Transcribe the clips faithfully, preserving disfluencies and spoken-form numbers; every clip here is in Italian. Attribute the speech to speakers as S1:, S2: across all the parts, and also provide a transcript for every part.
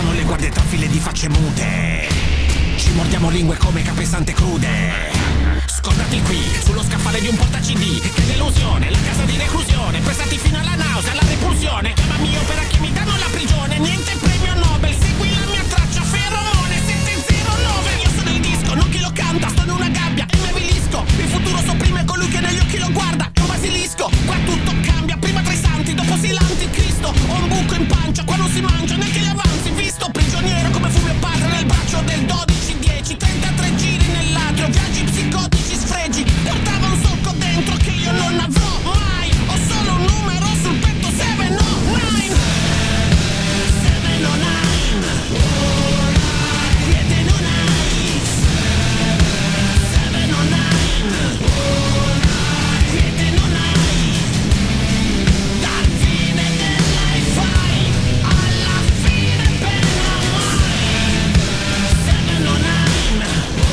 S1: Passano le guardie tra file di facce mute, ci mordiamo lingue come capesante crude. Scordati qui, sullo scaffale di un porta-cd. Che delusione, la casa di reclusione. Prestati fino alla nausea, alla repulsione. Chiamami opera che mi danno la prigione. Niente premio Nobel, segui la mia traccia. Feromone sette zero nove. Io sono il disco, non chi lo canta. Sto in una gabbia e mi avvilisco. Il futuro sopprime colui che negli occhi lo guarda. È un basilisco, qua tutto cambia. Prima tra i santi, dopo si l'anticristo. Ho un buco in pancia, qua non si mangia neanche gli avanzi. Visto prigioniero come fu mio padre nel braccio del dodici dieci. trentatré giri nell'atrio, viaggi psicotici sfregi. Portava un solco dentro che io non avrò mai. Ho solo un numero sul petto, sette o nove. sette o nove. Siete non hai. sette o nove. Siete non hai. Dal fine dell'hi-fi alla fine pena mai. sette o nove.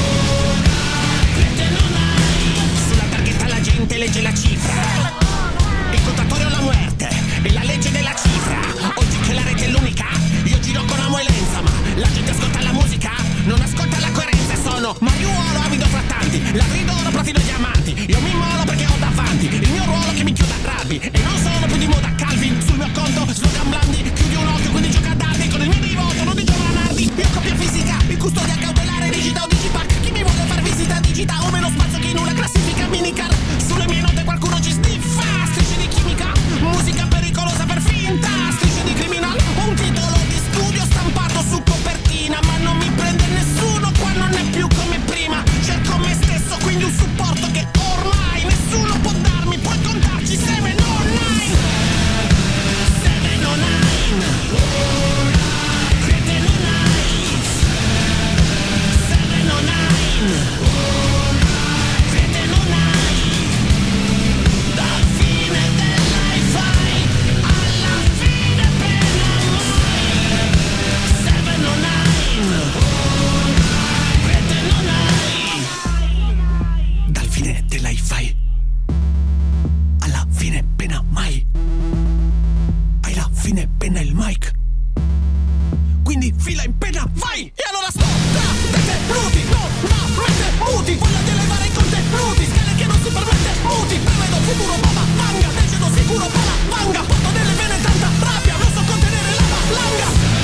S1: Siete non hai. Sulla targhetta la gente legge la cifra, il contatore o la muerte e la legge della cifra. Oggi che la rete è l'unica, io giro con amo e lenza, ma la gente ascolta la musica, non ascolta la coerenza. Sono mariuolo, avido fra tanti, ladri d'oro, platino e diamanti. Io mi immolo perché ho davanti il mio ruolo che mi chiuda a rugby. E non sono più di moda Calvin, sul mio conto slogan blandi. Chiudi un occhio quindi gioca a dardi, con il mio divoto non di Giovanardi. Io copia fisica, il custodia cautelare, rigida o digipack. Chi mi vuole far visita digita o meno spazio che in una classifica minicar. Sulle mie note qualcuno ci sniffa, strisce di chimica, musica pericolosa per finta, strisce di criminal. Un titolo di studio stampato su copertina, ma non mi prende nessuno, qua non è più come prima. Cerco me stesso, quindi un supporto che ormai nessuno può darmi. Puoi contarci sette o nove. sette o nove. Siete non hai. sette o nove. Siete non hai. Dal fine dell'hi-fi alla fine pena mai. sette o nove. Siete non hai. Dal fine dell'hi-fi alla fine pena mai. Hai la fine penna il mic, quindi fila in penna, vai! E allora stop, detenuti, no, no, mette muti. Voglia di elevare i contenuti, scale che non si permette muti. Prevedo il futuro, baba, manga, decido sicuro, bala, manga. Porto delle vene tanta rabbia, non so contenere la valanga.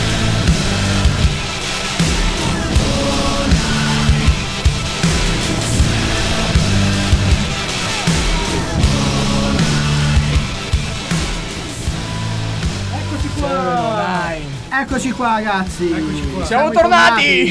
S2: Eccoci qua. Eccoci qua ragazzi.
S3: Eccoci qua.
S4: Siamo tornati!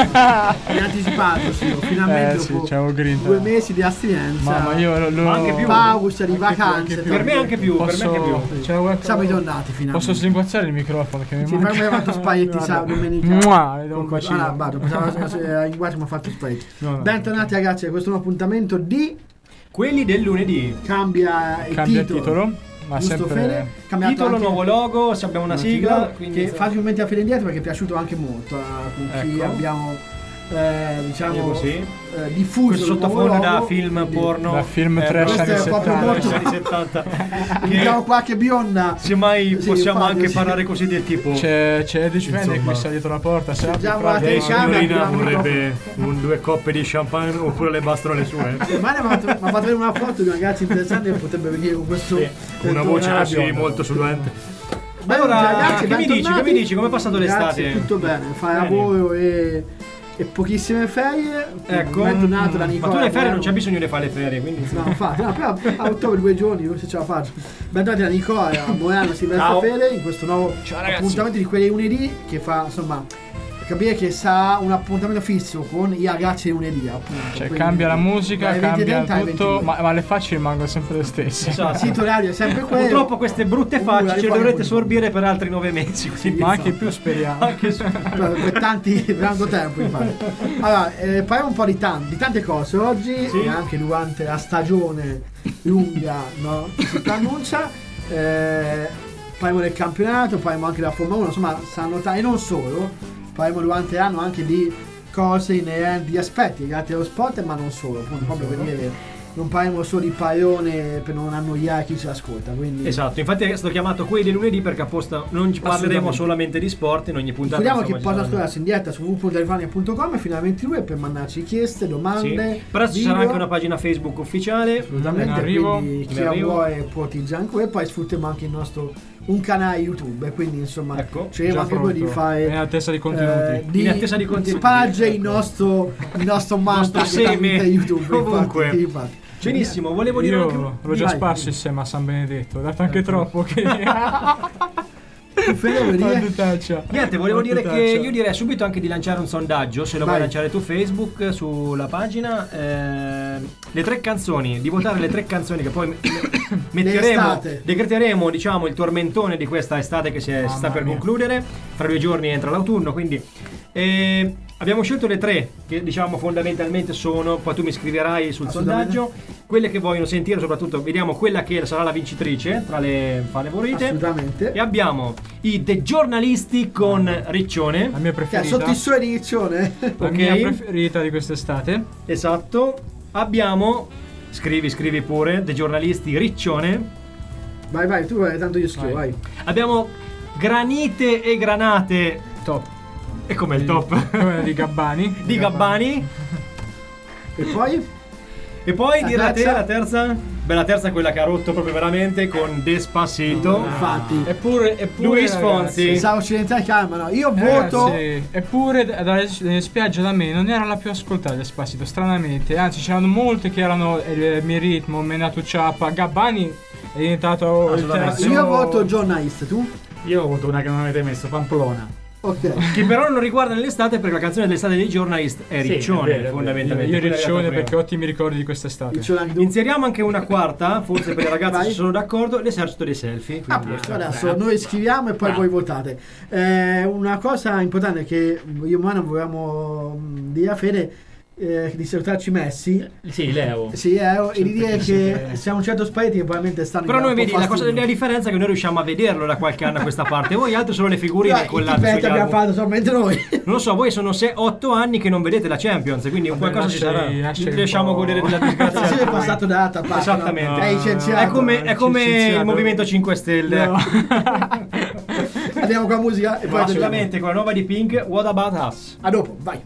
S2: In anticipato, sì, finalmente
S4: Eh, sì,
S2: dopo
S4: ciao, Green.
S2: due mesi di astinenza.
S4: Mamma, io lo, lo...
S3: Ma anche più.
S2: pausa di vacanze.
S3: Per me anche più,
S4: Posso...
S3: per me anche più.
S4: C'è qualcosa...
S2: Siamo ritornati finalmente.
S4: Posso slinguazzare il microfono che mi
S2: Sì,
S4: manca?
S2: per me ha fatto spaghetti sabato, domenica.
S4: Mua, vedo un
S2: Con-
S4: bacino.
S2: Ah, vado, pensavo se in guardia mi ha fatto spaghetti.
S4: No, no.
S2: Bentornati ragazzi a questo nuovo appuntamento di
S3: Quelli del lunedì.
S2: Cambia il
S4: Cambia il
S2: titolo.
S4: titolo, ma
S2: Giusto,
S4: sempre...
S2: Fede? Cambiato
S3: Titolo,
S2: anche
S3: nuovo logo, se abbiamo una sigla. Quindi
S2: che fate commenti a Fede indietro perché è piaciuto anche molto, eh, con chi
S3: Ecco.
S2: abbiamo eh, diciamo
S3: Così.
S2: eh, diffuso
S3: Questo
S2: il nuovo
S3: sottofondo da
S2: logo,
S3: film
S2: quindi
S3: porno.
S4: Da film
S3: eh,
S4: trash
S2: questo
S4: anni
S2: è proprio
S4: settanta.
S2: molto-
S3: anni settanta.
S2: abbiamo qualche bionda.
S3: Semmai
S2: Sì,
S3: possiamo
S2: infatti,
S3: anche
S2: sì.
S3: parlare così del tipo.
S4: C'è, c'è Eddie Spende
S3: Insomma.
S4: qui sta dietro la porta. Se apri
S2: Già,
S4: fra-
S2: guarda,
S3: Lei
S2: Lei signorina
S3: signorina
S2: vorrebbe
S3: vorrebbe un, due coppe di champagne oppure le bastano le sue?
S2: Ma mi ha fatto, mi ha fatto vedere una foto di un ragazzo interessante che potrebbe venire con questo
S3: Sì, una voce
S2: eh,
S3: così
S2: bionda.
S3: molto sullente.
S2: Benvenuti,
S3: Allora,
S2: ragazzi,
S3: che mi dici,
S2: bentornati.
S3: che mi dici, come è passato l'estate?
S2: Grazie, tutto bene, fai
S3: Bene.
S2: lavoro e, e pochissime ferie.
S3: Ecco,
S2: Bentornato da
S3: ma
S2: Nicola.
S3: tu le ferie non
S2: Abbiamo-
S3: c'è bisogno di fare le ferie, quindi
S2: No, infatti, no, però a ottobre due giorni, se ce la faccio. Bentornati da Nicola, a Morano, Silvestre
S3: Ciao.
S2: Fede, in questo nuovo
S3: Ciao, ragazzi.
S2: appuntamento di quelli lunedì che fa, insomma, capire che sarà un appuntamento fisso con i ragazzi lunedì, appunto.
S4: Cioè
S2: Quindi,
S4: cambia la musica,
S2: dalle venti e
S4: cambia
S2: trenta alle
S4: tutto,
S2: ventidue.
S4: ma, ma le facce rimangono sempre le stesse.
S3: Esatto.
S2: Il sito orario è sempre quello.
S3: Purtroppo queste brutte
S2: Uh,
S3: facce
S2: la
S3: ce le
S2: riforma
S3: dovrete
S2: pure.
S3: sorbire per altri nove mesi. Quindi
S4: Ma anche più speriamo.
S3: anche su-
S2: per, per tanti per tanto tempo infatti. Allora eh, parliamo un po' di, tan- di tante cose oggi
S3: Sì.
S2: e anche durante la stagione lunga, no, che si annuncia, eh, parliamo del campionato, parliamo anche della Formula uno, insomma saranno t- e non solo, parliamo durante l'anno anche di cose inerenti, di aspetti legati allo sport, ma non solo, appunto proprio per dire non parliamo solo di pallone per non annoiare chi ci ascolta, quindi
S3: Esatto, infatti è stato chiamato quelli del lunedì perché apposta non ci parleremo solamente di sport in ogni puntata.
S2: ricordiamo che
S3: insomma, ci
S2: possa
S3: saranno-
S2: ascoltarsi in diretta su w w w punto delvania punto com e fino alle ventidue per mandarci richieste,
S3: Sì.
S2: domande,
S3: Però ci
S2: video.
S3: sarà anche una pagina Facebook ufficiale.
S2: Assolutamente,
S4: In arrivo,
S2: quindi chi
S3: in
S2: la
S3: arrivo.
S2: vuole può utilizzare anche quello, e poi sfruttiamo anche il nostro un canale YouTube, quindi insomma
S3: Ecco,
S2: cerchiamo
S4: già
S2: anche quello di
S4: pronto.
S2: fare
S4: È in attesa di contenuti.
S2: eh, di
S3: In attesa di contenuti,
S2: sparge
S3: ecco.
S2: il nostro il nostro manto
S3: nostro seme
S2: YouTube,
S3: ovunque.
S2: infatti, infatti.
S3: Benissimo, volevo dire
S4: Io
S3: anche...
S4: l'ho già
S2: Vai.
S4: sparso insieme a San Benedetto, ho dato anche
S3: Ecco.
S4: troppo che
S2: Fede, vuoi dire?
S4: Quantitaccia.
S3: Niente, volevo dire che
S4: Quantitaccia.
S3: io direi subito anche di lanciare un sondaggio, se lo
S2: Vai.
S3: vuoi lanciare tu Facebook, sulla pagina, eh, le tre canzoni, di votare le tre canzoni che poi metteremo,
S2: L'estate.
S3: decreteremo diciamo il tormentone di questa estate che si, è- si sta per
S4: mia.
S3: concludere, fra due giorni entra l'autunno, quindi eh, abbiamo scelto le tre che diciamo fondamentalmente sono, poi tu mi scriverai sul
S2: Assolutamente.
S3: sondaggio, quelle che vogliono sentire, soprattutto vediamo quella che sarà la vincitrice tra le favorite.
S2: Assolutamente.
S3: E abbiamo i The Giornalisti con Riccione.
S4: La mia
S2: Che è
S4: preferita.
S2: sotto il sole di Riccione.
S4: La
S3: Ok.
S4: mia preferita di quest'estate.
S3: Esatto. Abbiamo, scrivi, scrivi pure, The Giornalisti Riccione.
S2: Vai, vai, tu vai, tanto io scrivo, vai.
S4: Vai.
S3: Abbiamo Granite e Granate.
S4: Top.
S3: E com'è il top?
S4: Quella di Gabbani.
S3: Di Gabbani.
S2: E poi?
S3: E poi
S2: La
S3: dirà te
S2: terza?
S3: la terza? Beh, la terza è quella che ha rotto proprio veramente con Despacito.
S2: Infatti.
S4: Eppure, eppure
S3: Luis
S4: ragazzi,
S3: Fonsi.
S2: Pensavo occidentale, calma, no. Io
S4: eh,
S2: voto.
S4: ragazzi, eppure da- dalle dalle spiagge da me non era la più ascoltata Despacito, stranamente. Anzi, c'erano molte che erano il mio ritmo, Menato Ciappa. Gabbani è diventato il
S3: Assolutamente.
S4: terzo.
S2: Io voto giornalista, tu?
S5: Io ho avuto una che non avete messo, Pamplona.
S2: Ok.
S3: Che però non riguarda nell'estate perché la canzone dell'estate dei Journalist è
S5: Sì,
S3: Riccione,
S5: è vero, è vero.
S3: fondamentalmente.
S4: Io
S3: Quella è
S4: Riccione
S3: arrivata
S4: perché
S3: prima.
S4: ho ottimi ricordi di quest'estate.
S2: Riccione anche tu?
S3: Inseriamo anche una quarta, forse per i ragazzi
S2: Vai.
S3: ci sono d'accordo, l'esercito dei selfie.
S2: A
S3: quindi-
S2: posto, adesso noi scriviamo e poi
S5: Bravo.
S2: voi votate. Eh, una cosa importante che io e Mano volevamo mh, dire a Fede, eh, di salutarci Messi.
S5: Sì, Leo.
S2: Sì, eh, e di dire
S4: sì,
S2: che
S4: sì.
S2: siamo un certo spaghetti che probabilmente stanno
S3: Però
S2: un
S3: noi
S2: po'
S3: vedi, la cosa
S2: fastidio.
S3: della differenza è che noi riusciamo a vederlo da qualche anno a questa parte, voi altri solo le figurine
S2: Dai, i
S3: collate
S2: tipetti
S3: sugli
S2: abbiamo
S3: album.
S2: fatto solamente noi.
S3: Non lo so, voi sono otto anni che non vedete la Champions, quindi un
S4: Vabbè,
S3: qualcosa ci
S4: lasciali-
S3: sarà.
S4: lasciali un
S3: Riusciamo a
S4: po'.
S3: godere della disgrazia.
S2: Sì, è passato data parte,
S3: Esattamente.
S2: no? È licenziato.
S3: È come, è come
S4: Licenziato.
S3: il Movimento cinque Stelle.
S4: No.
S2: Andiamo con la musica e poi
S3: Assolutamente, con la nuova di Pink, What About Us?
S2: a dopo, vai.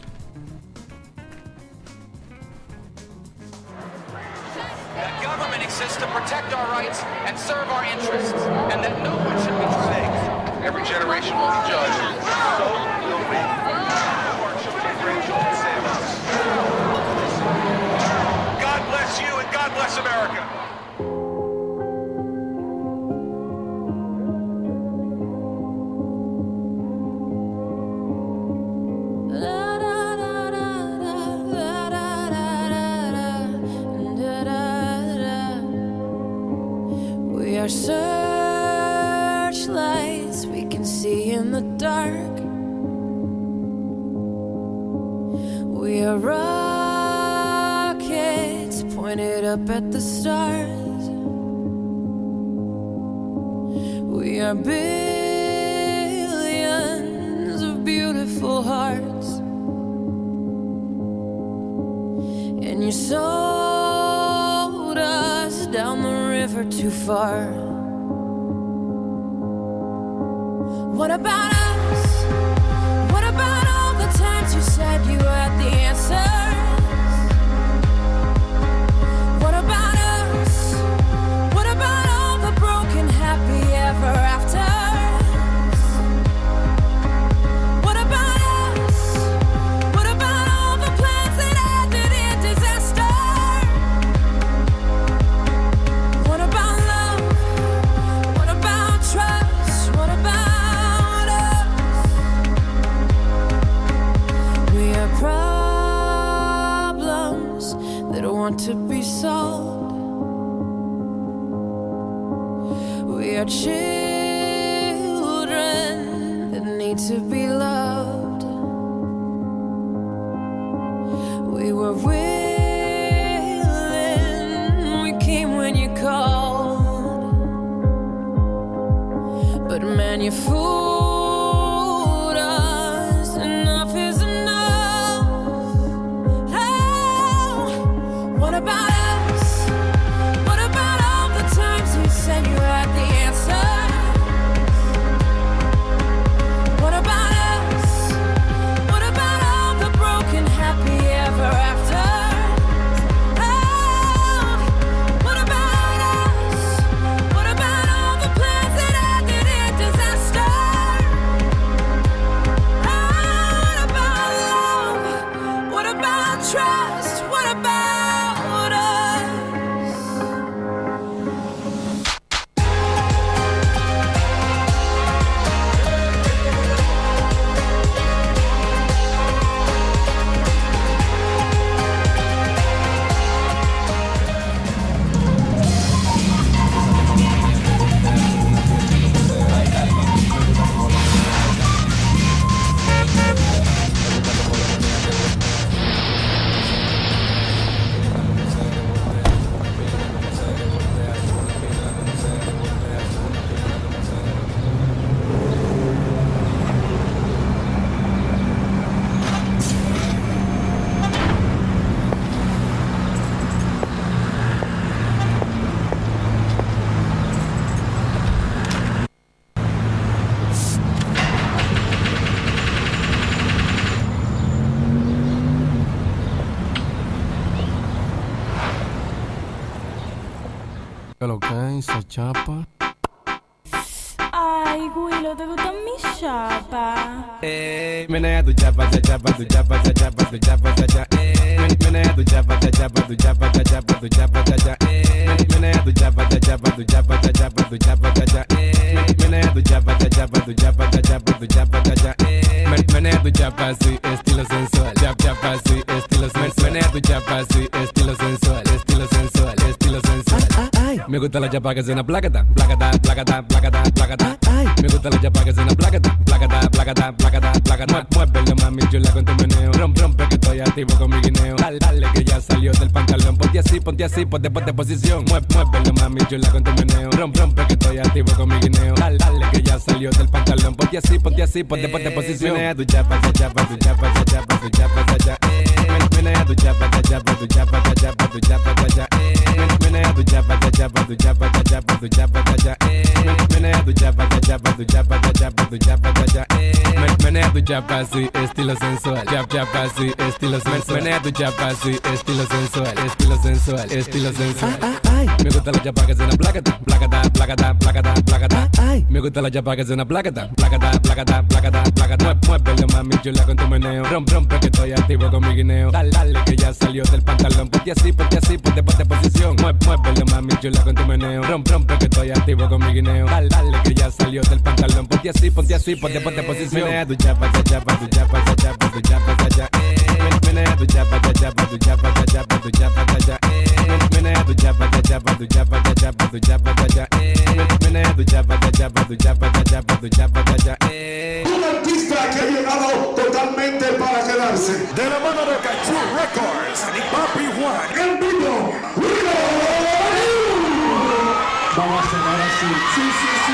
S6: That government exists to protect our rights and serve our interests, and that no one should be tried. Every generation will be judged. So will we. Our children, grandchildren save us. God bless you and God bless America.
S7: We are searchlights we can see in the dark. We are rockets pointed up at the stars. We are billions of beautiful hearts. And you sold us down the river too far. What about us? What about all the times you said you had the answers? What about us? What about all the broken happy ever afters? What about us? What about all the plans that ended in disaster? What about love? What about trust? What about us? We are problems that want to be solved. We are children that need to be loved. We were willing, we came when you called. But man, you fooled us. Enough is enough. Oh, what about us?
S8: È lo che sa chapa.
S7: Ai, Guido, devo dammi sciapa.
S8: Eh, menea do jabba da jabba do jabba da jabba do jabba da ja. Eh, menea do jabba da jabba do jabba da jabba do jabba da ja. Eh, menea do jabba da jabba do jabba da jabba do jabba da ja. Eh, menea do jabba da jabba do jabba da jabba do jabba da ja. Eh, menea do jabba sí, estilo sensual. Jab jabba sí, estilo sensual. Menea do jabba sí, estilo sensual, estilo sensual, estilo sensual. Me gusta la jabba que suena placata, placata, placata, placata, placata. Me gusta la jabba que suena placata, placata, placata, placata, placata. Muévelo mami, chula con tu meneo. Rom, rompe que estoy activo con mi guineo. Dale, dale que ya salió del pantalón. Ponte así, ponte así, ponte, ponte posición. Mueve, muévelo mami, chula con tu meneo. Rom, rompe que estoy activo con mi guineo. Dale, dale que ya salió del pantalón. Ponte así, ponte así, ponte, ponte posición. Menea tu jabba, tu jabba, tu jabba, tu jabba, tu jabba, tu jabba. Menea tu jabba, tu jabba, tu jabba, tu jabba, tu jabba, tu jabba. Menea tu jabba, tu jabba, tu jabba, tu jabba, tu jabba, tu jabba. Menea tu jabba, tu jabba, tu jabba, tu jabba, tu jabba, tu jabba. Menea tu jabba sí, estilo sensual. Jab jabba sí, estilo sensual. Menea tu jabba sí, estilo sensual, estilo sensual, estilo sensual. Me gusta la jabba que suena placata, placata, placata, placata, placata. Me gusta la jabba que suena placata, placata, placata, placata, placata. Muévelo mami, chula con tu meneo. Rom, rompe que estoy activo con mi guineo. Dale, dale que ya salió del pantalón. Ponte así, ponte así, ponte, ponte posición. Muévelo mami, chula con tu meneo. Rom, rompe que estoy activo con mi guineo. Dale, dale que ya salió del pantalón. Ponte así, ponte así, ponte, ponte posición. Menea tu jabba, tu jabba, tu jabba, tu jabba, tu jabba, tu jabba. Menea tu jabba, tu jabba, tu jabba, tu jabba, tu jabba, tu jabba. Menea tu jabba, tu jabba, tu jabba, tu jabba, tu jabba, tu jabba. Menea tu jabba, tu jabba, tu jabba, tu jabba, tu jabba, tu jabba.
S9: Un artista que ha llegado totalmente para quedarse.
S10: De la mano de Kaiju Records, Papi One.
S9: En vivo, Guido. Vamos a hacer ahora sí. Sí, sí, sí.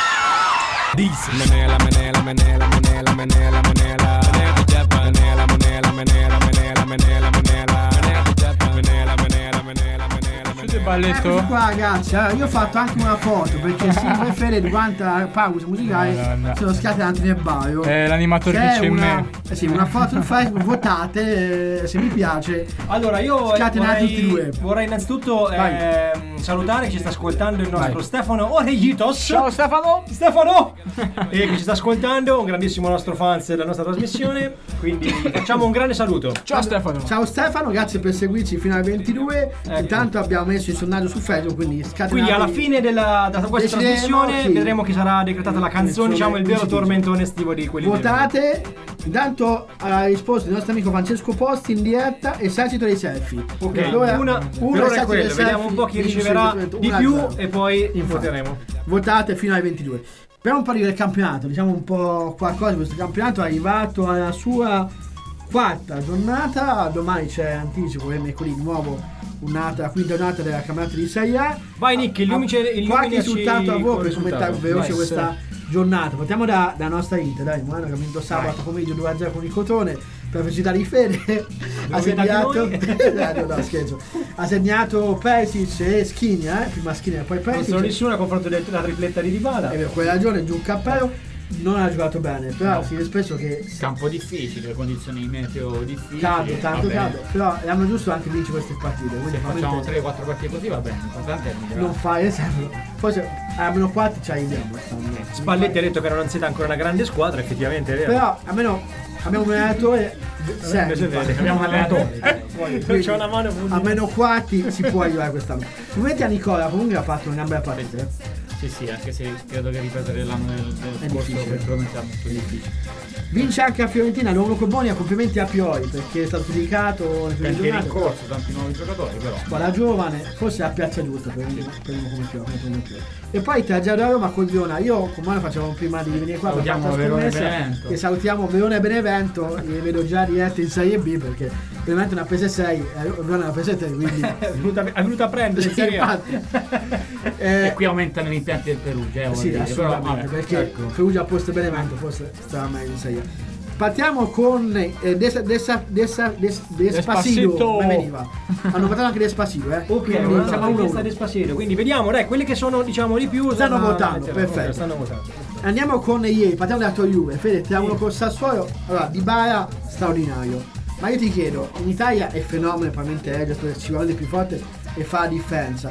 S8: Dice menea la menea la menea la menea la menea la menea la menea tu jabba menea la menea la menea la menea la menea la menea la menea tu jabba menea la menea la menea la menea la menea.
S4: Balletto.
S2: Eccoci qua ragazzi, allora, io ho fatto anche una foto perché Silvio e Fede durante la pausa musicale
S4: Madonna.
S2: sono scatenati nel baio.
S4: È l'animatore che c'è in
S2: una,
S4: me.
S2: eh sì, una foto su Facebook, votate eh, se vi piace.
S3: Allora io
S2: Scatenati
S3: vorrei,
S2: tutti e due.
S3: vorrei innanzitutto
S2: Vai.
S3: ehm, salutare chi ci sta ascoltando il nostro
S2: Vai.
S3: Stefano Orejitos.
S4: Ciao Stefano.
S3: Stefano! E che ci sta ascoltando, un grandissimo nostro fan della nostra trasmissione. Quindi facciamo un grande saluto.
S4: Ciao Stefano.
S2: Ciao Stefano, grazie per seguirci fino alle ventidue.
S3: Ecco.
S2: Intanto abbiamo messo il sondaggio su Facebook, quindi scatenati.
S3: Quindi alla fine della, da questa
S2: Decideremo
S3: trasmissione
S2: chi-
S3: vedremo chi sarà decretata la canzone, diciamo il vero tormentone estivo di quelli
S2: votate. Intanto ha risposto il nostro amico Francesco Posti in diretta, esercito dei selfie.
S3: Ok,
S2: Allora,
S3: una,
S2: uno
S3: per ora è
S2: esercito
S3: quello,
S2: dei
S3: vediamo
S2: selfie,
S3: un po' chi
S2: vince
S3: riceverà
S2: il
S3: di
S2: uno a
S3: più
S2: zero.
S3: e poi
S2: Infatti.
S3: voteremo.
S2: Votate fino alle ventidue. Parliamo un po' del campionato, diciamo un po' qualcosa. Questo campionato è arrivato alla sua quarta giornata. Domani c'è anticipo, è mercoledì di nuovo un'altra, la quinta giornata della campionato di Serie A.
S3: Vai Nick, illumici,
S2: Qualche
S3: illuminaci
S2: risultato a voi
S3: col
S2: per commentare
S3: risultato.
S2: veloce
S3: Vai,
S2: questa giornata. Partiamo da, da nostra Inter, dai, Milano che ha vinto sabato pomeriggio due a zero con il Cotone per felicità di Fede. Ha segnato no, no, scherzo. Ha segnato Perisic e Skriniar, eh? prima Skriniar poi
S3: Non
S2: Perisic.
S3: sono nessuno a confronto della tripletta di Dybala.
S2: E per quella ragione giù un cappello. Non ha giocato bene, però si vede spesso che
S5: Campo difficile, condizioni meteo difficili.
S2: caldo, tanto
S5: va
S2: caldo.
S5: bene.
S2: Però l'anno giusto anche vince queste partite.
S5: Se
S2: Quindi
S5: facciamo
S2: veramente
S5: tre quattro partite così va bene, l'importante è migliorare.
S2: non fare esempio. Forse almeno quattro ci arriviamo quest'anno.
S3: Spalletti ha detto che non siete ancora una grande squadra, effettivamente è vero.
S2: Però almeno abbiamo un allenatore serio,
S3: Invece è vero.
S2: infatti.
S5: Abbiamo un allenatore.
S3: Non c'è una mano
S2: A meno quarti si può arrivare quest'anno. Complimenti a Nicola, comunque ha fatto una bella partita. eh.
S5: Sì, sì, anche se credo che ripetere l'anno del,
S2: È
S5: del scorso
S2: difficile.
S5: probabilmente è molto difficile.
S2: Vince anche a Fiorentina, Nuovo Corboni, complimenti a Pioli perché è stato giudicato nelle prime
S5: Cantieri in
S2: giornate.
S5: corso, tanti nuovi giocatori però.
S2: Squadra giovane, forse è la piazza giusta per per uno come Pioli, come Pioli. E poi tre a zero da Roma col Verona. Io con Mano facevamo prima di venire qua per fare
S5: Salutiamo
S2: la
S5: Verona e
S2: scommessa,
S5: Benevento.
S2: e salutiamo Verona e Benevento, li vedo già dirette in Serie B perché Benevento ne ha prese sei e Verona ne ha prese tre, quindi
S3: È venuta, è venuta a prendere in
S2: sì,
S3: Serie A.
S2: infatti.
S5: E
S2: Eh,
S5: qui aumentano gli impianti del Perugia, eh,
S2: sì,
S5: voglio dire, però,
S2: assolutamente,
S5: vabbè,
S2: perché
S5: ecco.
S2: Perugia a posto Benevento forse stava meglio in Serie A. Partiamo con eh, Desa, Desa, Desa, Des, Despacito.
S4: Despacito.
S2: Come veniva? Hanno parlato anche Despacito, eh?
S3: Ok,
S2: quindi
S3: una
S2: siamo a uno a
S3: richiesta
S2: uno.
S3: di Spasino. Quindi vediamo, dai, quelli che sono diciamo di più
S2: Stanno
S3: sono-
S2: votando,
S3: eh,
S2: perfetto.
S3: Stanno votando.
S2: Andiamo con ieri, partiamo dalla tua Juve. Fede, tre a uno col Sassuolo. Allora, Dybala straordinario. Ma io ti chiedo, in Italia è fenomeno, probabilmente è il giocatore sicuramente più forte e fa la differenza.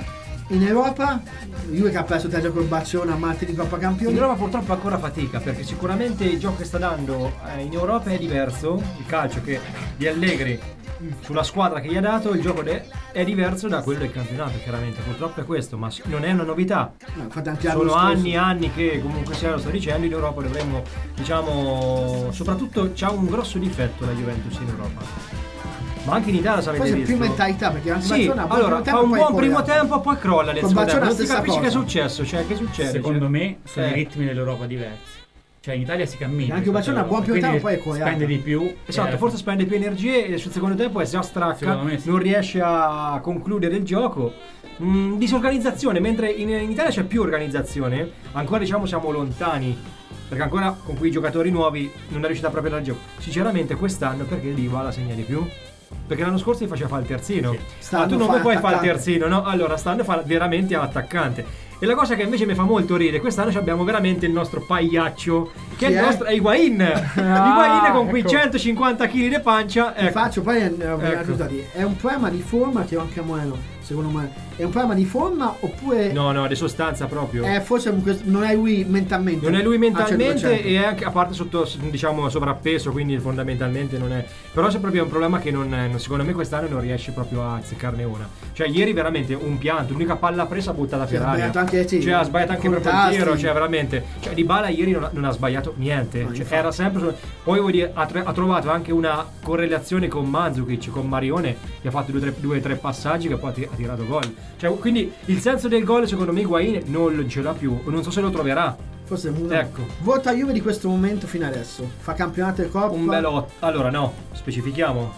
S2: in Europa, Juve che ha perso tre giochi col Barcellona a martedì in Coppa Campioni.
S3: In Europa purtroppo ancora fatica, perché sicuramente il gioco che sta dando eh, in Europa è diverso, il calcio che di Allegri sulla squadra che gli ha dato, il gioco de- è diverso da quello del campionato, chiaramente, purtroppo è questo, ma non è una novità.
S2: No, infatti anche
S3: Sono
S2: l'anno scorso-
S3: anni e anni che comunque sia lo sto dicendo, in Europa dovremmo, diciamo, soprattutto c'ha un grosso difetto la Juventus in Europa. Ma anche in Italia se avete
S2: Forse
S3: visto.
S2: più mentalità, perché anche
S3: Sì,
S2: Barcellona ha
S3: allora
S2: buon
S3: fa
S2: tempo,
S3: un
S2: poi
S3: buon
S2: corre.
S3: primo tempo, poi crolla le
S2: Con
S3: seconde.
S2: Barcellona
S3: Non si
S2: stessa
S3: capisce che è
S2: cosa.
S3: successo, cioè che succede.
S5: Secondo
S3: Cioè-
S5: me sono
S3: Eh.
S5: i ritmi dell'Europa diversi. Cioè in Italia si cammina.
S2: Anche Barcellona ha buon primo
S5: quindi
S2: tempo, poi è coreato.
S5: spende di più.
S3: Esatto,
S5: eh,
S3: forse spende più energie e sul secondo tempo è già stracca,
S5: Secondo me sì.
S3: non riesce a concludere il gioco. Mm, disorganizzazione, mentre in, in Italia c'è più organizzazione, ancora diciamo siamo lontani, perché ancora con quei giocatori nuovi non è riuscita proprio a dare il gioco. Sinceramente quest'anno perché Dybala segna di più? Perché l'anno scorso gli faceva fare il terzino.
S5: Sì.
S2: Stanno
S3: Ah, tu non
S2: fa
S3: puoi fare il
S2: attaccante.
S3: terzino, no? Allora stanno fa veramente all'attaccante. E la cosa che invece mi fa molto ridere, quest'anno abbiamo veramente il nostro pagliaccio, che è
S2: Chi
S3: il
S2: è?
S3: nostro è Higuain. Higuain con quei
S4: ecco.
S3: centocinquanta chili di pancia.
S2: Ti
S3: Ecco.
S2: faccio poi eh,
S3: Ecco.
S2: è un problema di forma che ho anche a Moreno, secondo me. È un problema di forma oppure
S3: No, no, di sostanza proprio.
S2: è forse un quest- non è lui mentalmente.
S3: Non è lui
S2: al cento per
S3: mentalmente
S2: cento.
S3: e anche a parte sotto diciamo sovrappeso, quindi fondamentalmente non è. Però c'è proprio un problema che non, non- secondo me quest'anno non riesce proprio a azzeccarne una. Cioè ieri veramente un pianto, l'unica palla presa buttata
S2: Sì,
S3: per
S2: ha
S3: aria.
S2: sbagliato anche, sì,
S3: cioè ha sbagliato anche per quel
S2: contasti.
S3: tiro, cioè veramente. Cioè Dybala ieri non ha, non ha sbagliato niente.
S2: No,
S3: Cioè,
S2: infatti.
S3: era sempre su- poi vuol dire, ha, tr- ha trovato anche una correlazione con Mandzukic, con Marione, che ha fatto due o tre, due, tre passaggi che poi ha ti- ha tirato gol. Cioè quindi il senso del gol secondo me Higuain non ce l'ha più, non so se lo troverà.
S2: Forse uno.
S3: Ecco.
S2: Vota Juve di questo momento fino adesso. Fa campionato e Coppa.
S3: Un bel otto. Allora no, specifichiamo.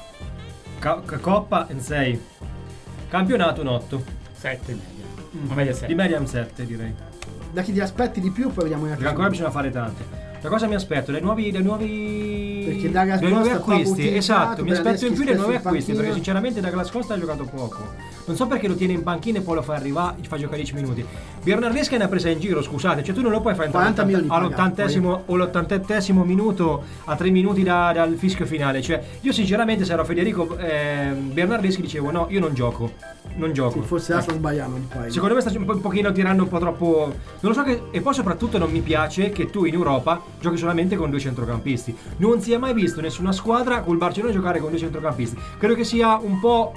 S3: Ca- ca- Coppa un sei. Campionato un otto.
S5: sette media. Una media sette.
S3: Di media un sette direi.
S2: Da chi ti aspetti di più, poi vediamo gli altri.
S3: Perché ancora bisogna fare tante. Da cosa mi aspetto? Dai nuovi, dai nuovi,
S2: Perché Douglas
S3: dai nuovi
S2: Costa poco
S3: acquisti.
S2: utilizzato,
S3: Esatto, mi aspetto in più dei
S2: Bernardeschi
S3: nuovi
S2: spesso in
S3: acquisti. Perché
S2: panchina.
S3: sinceramente Douglas Costa ha giocato poco. Non so perché lo tiene in panchina e poi lo fa arrivare e fa giocare dieci minuti. Bernardeschi ne ha presa in giro, scusate. Cioè tu non lo puoi fare entrare
S2: quaranta milioni paga,
S3: all'ottantesimo o l'ottantettesimo minuto a tre minuti da- dal fischio finale. Cioè io sinceramente se ero Federico eh, Bernardeschi dicevo no, io non gioco. Non gioco.
S2: Sì, forse la sto sbagliando un paio.
S3: Secondo me sta un, po- un pochino tirando un po' troppo. Non lo so che. E poi soprattutto non mi piace che tu in Europa giochi solamente con due centrocampisti. Non si è mai visto nessuna squadra col Barcellona giocare con due centrocampisti. Credo che sia un po'.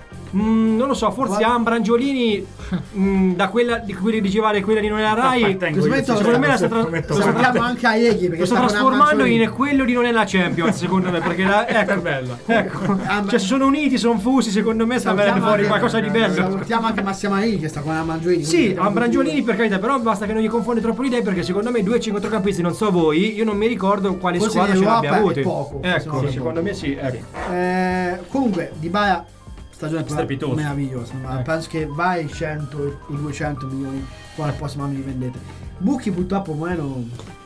S3: mm, non lo so, forse
S2: Guarda-
S3: Ambrangiolini mm, da quella di cui diceva di quella di non è la Rai.
S5: Appartengo io,
S2: Questo
S3: Secondo me la sta, tra-
S5: Prometto.
S3: lo sta-
S2: Salutiamo anche a Eghi perché
S3: lo sta
S2: sta con
S3: trasformando
S2: Ambrangiolini.
S3: in quello di non è la Champions, secondo me. Perché la, ecco,
S5: È bello.
S3: ecco.
S2: Ambra-
S3: Cioè, si sono uniti, sono fusi. Secondo me sta venendo
S2: Salutiamo
S3: fuori
S2: anche-
S3: qualcosa di bello.
S2: Salutiamo anche Massimo Arini che sta con Ambrangiolini.
S3: Sì,
S2: quindi
S3: Ambrangiolini per carità, però basta che non gli confondi troppo le idee perché secondo me due centrocampisti, non so voi, io non mi ricordo quale
S2: Forse
S3: squadra
S2: in
S3: ce
S2: Europa
S3: l'abbia
S2: è
S3: avuti.
S2: poco, forse
S3: Ecco,
S2: non è
S3: secondo
S2: poco.
S3: me sì, ecco.
S2: Eh, comunque Dybala stagione
S3: Strepitosa.
S2: meravigliosa, ma
S3: Ecco.
S2: penso che va ai cento, i duecento milioni poi al prossimo anno di vendette. Bucchi purtroppo Moreno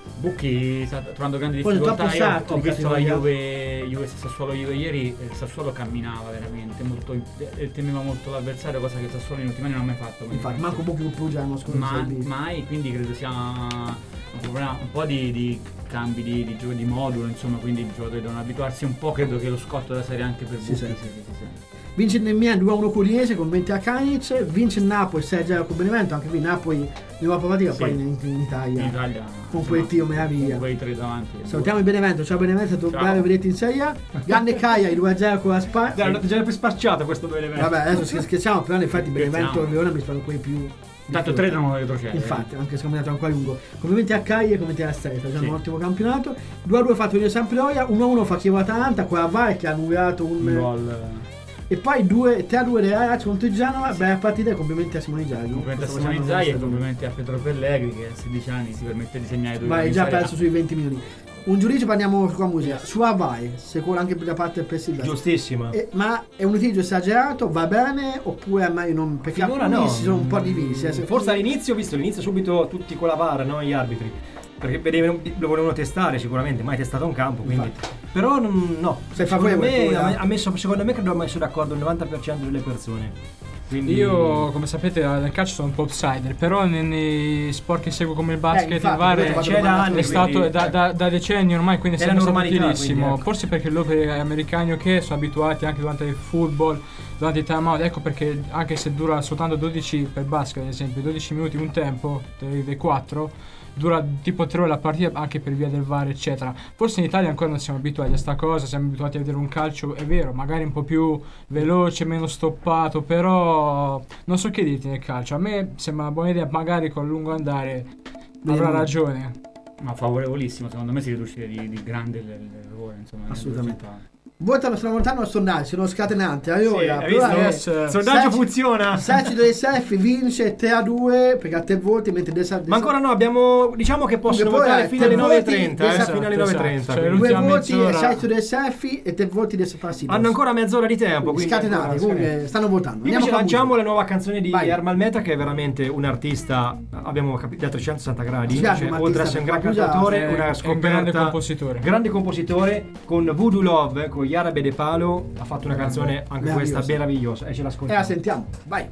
S5: Bucchi sta trovando grandi
S2: Poi
S5: difficoltà.
S2: troppo
S5: Io
S2: sarto
S5: ho
S2: di
S5: visto la
S2: categoria.
S5: Juve, Juve Sassuolo Juve ieri. eh, Il Sassuolo camminava veramente molto e temeva molto l'avversario, cosa che il Sassuolo in ultimi anni non ha mai fatto.
S2: infatti manco Bucchi con Perugia l'anno scorso
S5: Ma,
S2: Serie B.
S5: mai, quindi credo sia un, problema- un po' di, di cambi di, di gioco di modulo, insomma, quindi i giocatori devono abituarsi un po', credo che lo scotto della serie anche per
S2: Sì,
S5: Bucchi.
S2: sì.
S5: Sì, sì, sì, sì.
S2: Vince il Milan due a uno con l'Udinese con venti a Canic, vince il Napoli sei a zero con Benevento, anche qui Napoli in Europa Fatica,
S5: Sì.
S2: poi in, in Italia.
S5: In Italia
S2: Con
S5: insomma,
S2: quel tiro meraviglia.
S5: con quei tre davanti.
S2: Salutiamo il Benevento, ciao Benevento, è stato
S5: Ciao.
S2: bravo vederti in Serie A. Grande Cagliari due a zero con la Spal.
S3: Dai, l'ho già più spacciato questo Benevento.
S2: Vabbè, adesso scher- scherziamo, però in effetti Benevento e
S5: Scherziamo.
S2: Verona mi fanno quei più.
S5: Tanto tre devono retrocedere.
S2: Infatti, anche se è combinato ancora lungo. Complimenti a Cagliari e complimenti alla Stella, sta facendo
S5: Sì.
S2: un ottimo campionato. due a due fatto Udine Sampdoria, uno a uno fa Chievo Atalanta, con la V A R che ha annullato un.
S5: Un gol.
S2: E poi due, tre a due della Lazio contro il Genova, bella partita e complimenti a Simone Zaghi.
S5: Complimenti a
S2: Sta
S5: Simone
S2: facendo
S5: Zaghi e
S2: una buona
S5: complimenti a Pietro Pellegrini che a sedici anni si permette di segnare due
S2: Vai,
S5: gol in
S2: già
S5: Serie A.
S2: perso sui venti milioni. Un giudizio parliamo con la musica. Su Hawaii, secondo anche da parte del Silvestri.
S3: Giustissima.
S2: Eh, ma è un utilizzo esagerato, va bene oppure a me non? Perché
S3: Finora
S2: alcuni
S3: no.
S2: si sono un po' divisi. eh, se-
S3: Forse all'inizio, ho visto all'inizio subito tutti con la V A R, no? Gli arbitri. Perché vedevano, lo volevano testare sicuramente, mai testato un campo, quindi. Però non- no.
S2: Sei
S3: Secondo
S2: favorevole,
S3: me
S2: tu,
S3: ha
S2: eh?
S3: ha messo, secondo me credo ha messo d'accordo il novanta per cento delle persone. Quindi...
S4: Io, come sapete, nel calcio sono un po' outsider, però nei, nei sport che seguo come il basket
S2: Eh, infatti,
S4: e varie
S2: questo
S3: c'è da anni,
S4: è stato
S3: quindi,
S4: da,
S3: cioè,
S4: da, da decenni ormai, quindi è
S3: è la
S4: sempre stato
S3: normalità,
S4: utilissimo.
S3: quindi, ecco.
S4: Forse perché loro americani che sono abituati anche durante il football, durante i time out, ecco perché anche se dura soltanto dodici per basket, ad esempio, dodici minuti un tempo dei, dei quattro, dura tipo tre ore la partita anche per via del V A R eccetera. Forse in Italia ancora non siamo abituati a sta cosa, siamo abituati a vedere un calcio, è vero, magari un po' più veloce, meno stoppato, però non so che dirti nel calcio. A me sembra una buona idea, magari con a lungo andare avrà ragione.
S5: Ma favorevolissimo, secondo me si riduce di, di grande l'errore, insomma.
S2: Assolutamente. Votano sulla montagna uno sondaggio, sono scatenante. Allora,
S3: hai visto?
S4: Yes.
S3: Il sondaggio funziona.
S2: Sergio dei Selfie vince tre a due perché a te voti mentre De Sa-
S3: Ma ancora no, abbiamo, diciamo che possono
S2: Comunque poi
S3: votare
S2: hai
S3: fino alle
S2: tre
S3: nove e
S2: voti,
S3: trenta, eh,
S2: esatto,
S3: fino alle nove e trenta.
S4: esatto. Cioè,
S3: quindi.
S2: due
S4: l'ultima
S2: voti e
S4: mezz'ora.
S2: Sergio dei Selfie e te voti De Spasitos.
S3: Hanno ancora mezz'ora di tempo, quindi
S2: scatenati,
S3: ancora-
S2: comunque stanno votando.
S3: Invece
S2: Andiamo con
S3: lanciamo
S2: musica.
S3: la nuova canzone di
S2: Vai.
S3: Ermal Meta, che è veramente un artista, abbiamo capito, da trecentosessanta gradi,
S2: Ci piace
S3: cioè,
S2: un
S3: oltre a
S2: artista,
S3: essere un gran
S2: ma scusa,
S3: cantautore,
S4: è-
S3: una
S4: è un
S3: scoperta,
S4: grande compositore.
S3: grande compositore, con Voodoo Love, con Yarabe De Palo, ha fatto una canzone anche questa
S2: Meravigliosa.
S3: meravigliosa, e ce
S2: E
S3: l'ascoltiamo.
S2: la sentiamo, vai.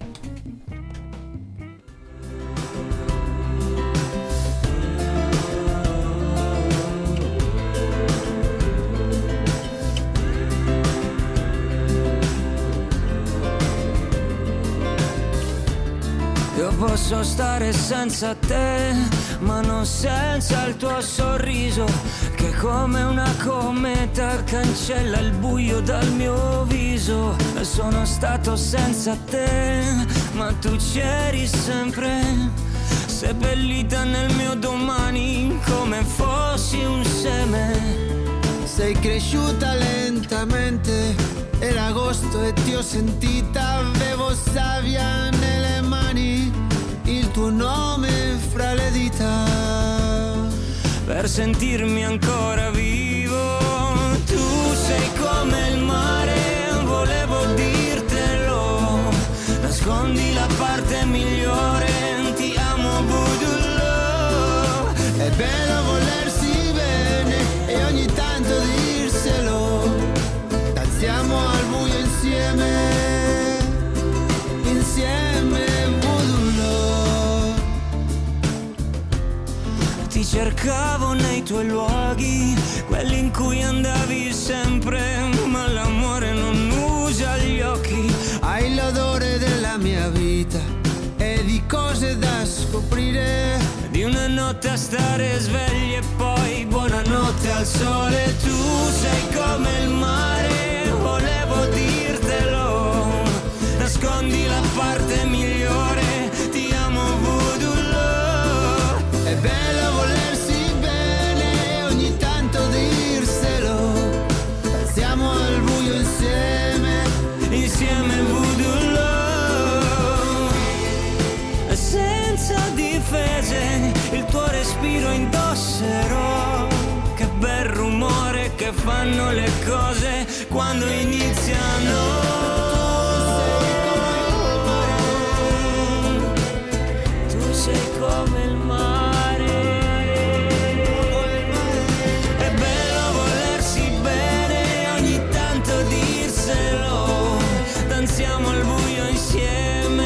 S11: Io posso stare senza te, ma non senza il tuo sorriso, che come una cometa cancella il buio dal mio viso. Sono stato senza te, ma tu c'eri sempre, seppellita nel mio domani come fossi un seme.
S12: Sei cresciuta lentamente, era agosto e ti ho sentita, avevo savia nelle mani, il tuo nome fra le dita.
S11: Per sentirmi ancora vivo, tu sei come il mare, volevo dirtelo, nascondi la parte migliore, ti amo voodoo love.
S12: È bello volersi bene e ogni tanto dirselo, danziamo al buio insieme, insieme voodoo love.
S11: Ti cercavo nei tuoi luoghi, quelli in cui andavi sempre, ma l'amore non usa gli occhi.
S12: Hai l'odore della mia vita e di cose da scoprire,
S11: Di una notte a stare svegli e poi buonanotte al sole. Tu sei come il mare, volevo dirtelo, nascondi la parte migliore, ti amo voodoo love.
S12: è bello volersi bene e ogni tanto dirselo, danziamo al buio insieme,
S11: Insieme voodoo love. Senza difese, il tuo respiro indosserò. Che bel rumore che fanno le cose quando iniziano. Tu sei come il mare. È bello volersi bene, ogni tanto dirselo, danziamo al buio insieme,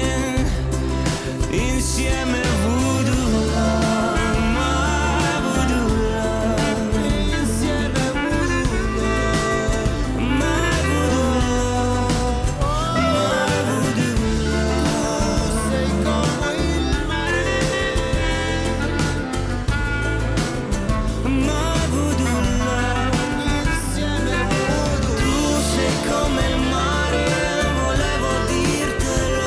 S11: insieme voodoo love, my voodoo love,
S12: insieme voodoo love.
S11: my voodoo love, my voodoo love.
S12: Sei come il mare,
S11: My voodoo love.
S12: insieme voodoo.
S11: Tu sei come il mare, volevo dirtelo.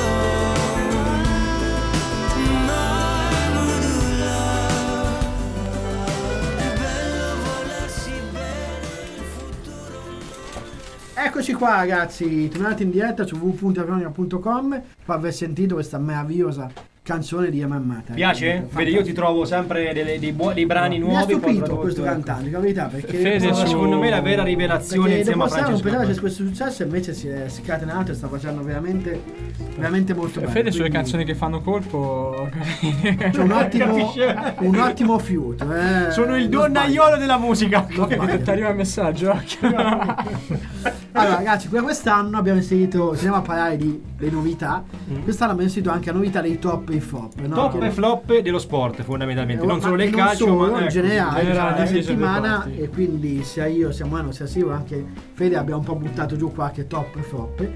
S11: My voodoo love. È bello volersi bene, il futuro.
S2: Eccoci qua ragazzi, tornati in diretta su w w w punto agronia punto com per aver sentito questa meravigliosa canzone di Ermal Meta.
S3: Piace? Vedi, io ti trovo sempre delle- dei, buoni, dei brani
S2: Mi ha
S3: nuovi. poi
S2: stupito
S3: tradotto,
S2: questo
S3: ecco.
S2: cantante, dico la verità, perché
S4: Fede,
S2: dopo-
S4: su-
S3: Secondo me la vera rivelazione
S2: perché
S3: insieme a
S2: dopo Sara non
S3: Francesco.
S2: pensavo c'è questo successo, invece si è scatenato e sta facendo veramente veramente molto bene.
S4: Fede sulle
S2: quindi
S4: canzoni che fanno colpo.
S2: c'è un ottimo,
S3: Capisce?
S2: un ottimo fiuto, eh.
S3: Sono il
S2: Non
S3: donnaiolo della musica.
S2: sbaglio.
S4: Ti arriva il messaggio, occhio.
S2: Allora ragazzi, per quest'anno abbiamo inserito, se andiamo a parlare di le novità,
S3: Mm.
S2: quest'anno abbiamo inserito anche la novità dei top e i flop, no?
S3: Top
S2: Che-
S3: e flop dello sport fondamentalmente,
S2: Eh,
S3: non
S2: ma-
S3: solo del
S2: e non
S3: calcio,
S2: solo,
S3: ma
S2: in
S3: ecco,
S2: generale,
S4: generale,
S2: la
S4: sì,
S2: settimana,
S4: sì,
S2: e quindi sia io, sia Mano, sia Silvio, anche Fede abbiamo un po' buttato giù qualche top e flop.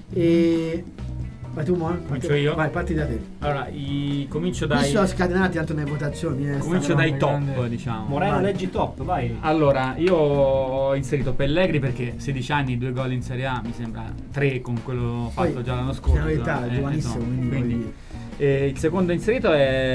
S2: E vai tu, Mo?
S5: Comincio io?
S2: Vai, parti da te.
S5: Allora, i- comincio
S2: Qui
S5: dai.
S2: sono scatenati tanto nelle votazioni. Eh,
S5: Comincio
S2: stanno-
S5: dai top,
S4: grande.
S5: diciamo.
S3: Moreno,
S2: Vai.
S3: leggi top, vai.
S5: Allora, io ho inserito Pellegrini perché sedici anni, due gol in Serie A, mi sembra tre con quello fatto
S2: Poi,
S5: già l'anno scorso.
S2: per carità, è
S5: eh,
S2: giovanissimo,
S5: insomma,
S2: quindi
S5: quindi,
S2: voglio
S5: eh, il secondo inserito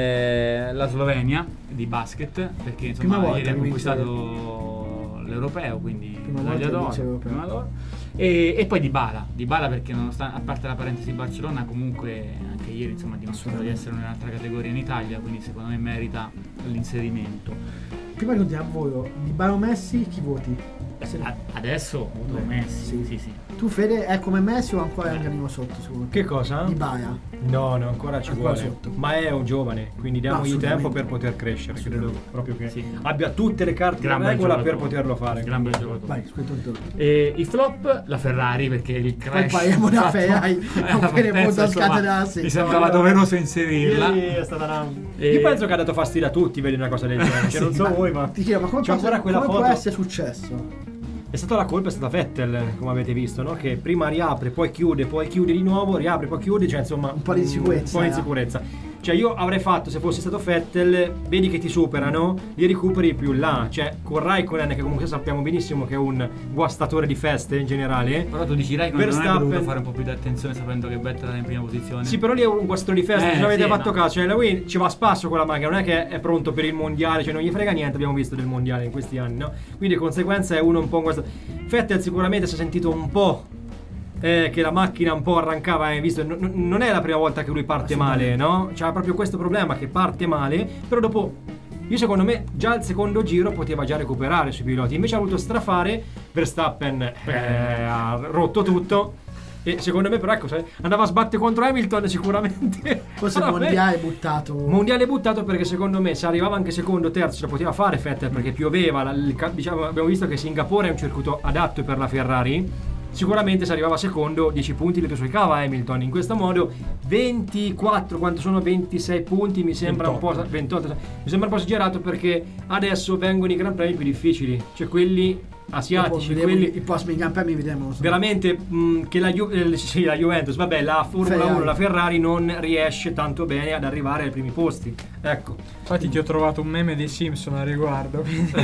S5: è la Slovenia di basket, perché
S2: Prima
S5: insomma
S2: volta
S5: ieri ha
S2: che vince-
S5: conquistato l'europeo, quindi
S2: Prima
S5: medaglia
S2: volta
S5: d'oro,
S2: vince l'Europeo.
S5: prima d'oro. E, e poi Dybala, Dybala perché nonostante, a parte la parentesi Barcellona, comunque anche ieri insomma ha dimostrato di essere in un'altra categoria in Italia, quindi secondo me merita l'inserimento.
S2: Prima di continuare a voi, di Baro Messi, chi voti? Se-
S5: A- Adesso voto Messi,
S2: Sì.
S5: sì sì.
S2: Tu Fede è come Messi o ancora è un granino sotto? Secondo te?
S3: Che cosa?
S2: Di Baia.
S3: No, no, ancora ci
S2: Ancora
S3: vuole.
S2: sotto.
S3: Ma è un giovane, quindi diamogli
S2: assolutamente.
S3: tempo per poter crescere. Credo proprio che
S5: Sì.
S3: abbia tutte le carte
S5: Gran
S3: in
S5: bel
S3: regola per
S5: giocatore.
S3: poterlo fare.
S5: Gran bel giocatore.
S2: Vai, scusa, tu.
S5: E i flop, la Ferrari perché il crash.
S2: Poi parliamo da
S5: fatto-
S2: Ferrari,
S5: Eh,
S2: non
S5: la
S2: che ne
S5: partenza,
S2: può
S5: insomma,
S2: scatenarsi.
S5: Mi sembrava doveroso inserirla.
S3: Ieri è stata una...
S5: E-
S3: Io penso che ha dato fastidio a tutti, vedi una cosa del genere. Cioè, non so voi, ma
S2: Ti chiedo, ma come,
S3: c'è
S2: posso-
S3: ancora quella
S2: come può
S3: foto.
S2: essere successo?
S3: È stata la colpa, è stata Vettel, come avete visto, no? Che prima riapre, poi chiude, poi chiude di nuovo, riapre, poi chiude, cioè insomma
S2: Un po' di insicurezza,
S3: Un po' di
S2: eh.
S3: insicurezza. Cioè io avrei fatto, se fosse stato Vettel, vedi che ti superano, li recuperi più là. Cioè con Raikkonen, che comunque sappiamo benissimo che è un guastatore di feste in generale.
S5: Però tu dici Raikkonen non
S3: Verstappen-
S5: avrebbe dovuto fare un po' più di attenzione sapendo che Vettel era in prima posizione.
S3: Sì, però lì è un guastatore di feste,
S5: Eh,
S3: non ci avete
S5: sì,
S3: fatto
S5: no.
S3: caso. Cioè la Wii ci va a spasso con la macchina, non è che è pronto per il mondiale, cioè non gli frega niente, abbiamo visto del mondiale in questi anni, no? Quindi di conseguenza è uno un po' un guastatore. Vettel sicuramente si è sentito un po'... Eh, che la macchina un po' arrancava, hai visto? N- n- non è la prima volta che lui parte male, no? C'ha proprio questo problema che parte male, però dopo, io secondo me, già al secondo giro poteva già recuperare sui piloti. Invece ha voluto strafare, Verstappen eh, ha rotto tutto. E secondo me, però, ecco, se andava a sbattere contro Hamilton sicuramente.
S2: Forse il
S3: Vabbè.
S2: mondiale buttato.
S3: Mondiale buttato perché secondo me se arrivava anche secondo o terzo ce la poteva fare Vettel perché pioveva, la- il ca- diciamo, abbiamo visto che Singapore è un circuito adatto per la Ferrari. Sicuramente se arrivava secondo dieci punti li ricava Hamilton. In questo modo ventiquattro, quanto sono ventisei punti, mi sembra un po' ventotto, mi sembra un po' esagerato perché adesso vengono i gran premi più difficili, cioè quelli
S2: Dopo
S3: asiatici,
S2: vedremo
S3: quelli
S2: i prossimi Gran Premi vedremo. insomma.
S3: veramente mh, che la, Ju- eh, sì, la Juventus, vabbè, la Formula
S2: Ferrari.
S3: uno, la Ferrari non riesce tanto bene ad arrivare ai primi posti. Ecco.
S4: Infatti ti ho trovato un meme dei Simpson a riguardo.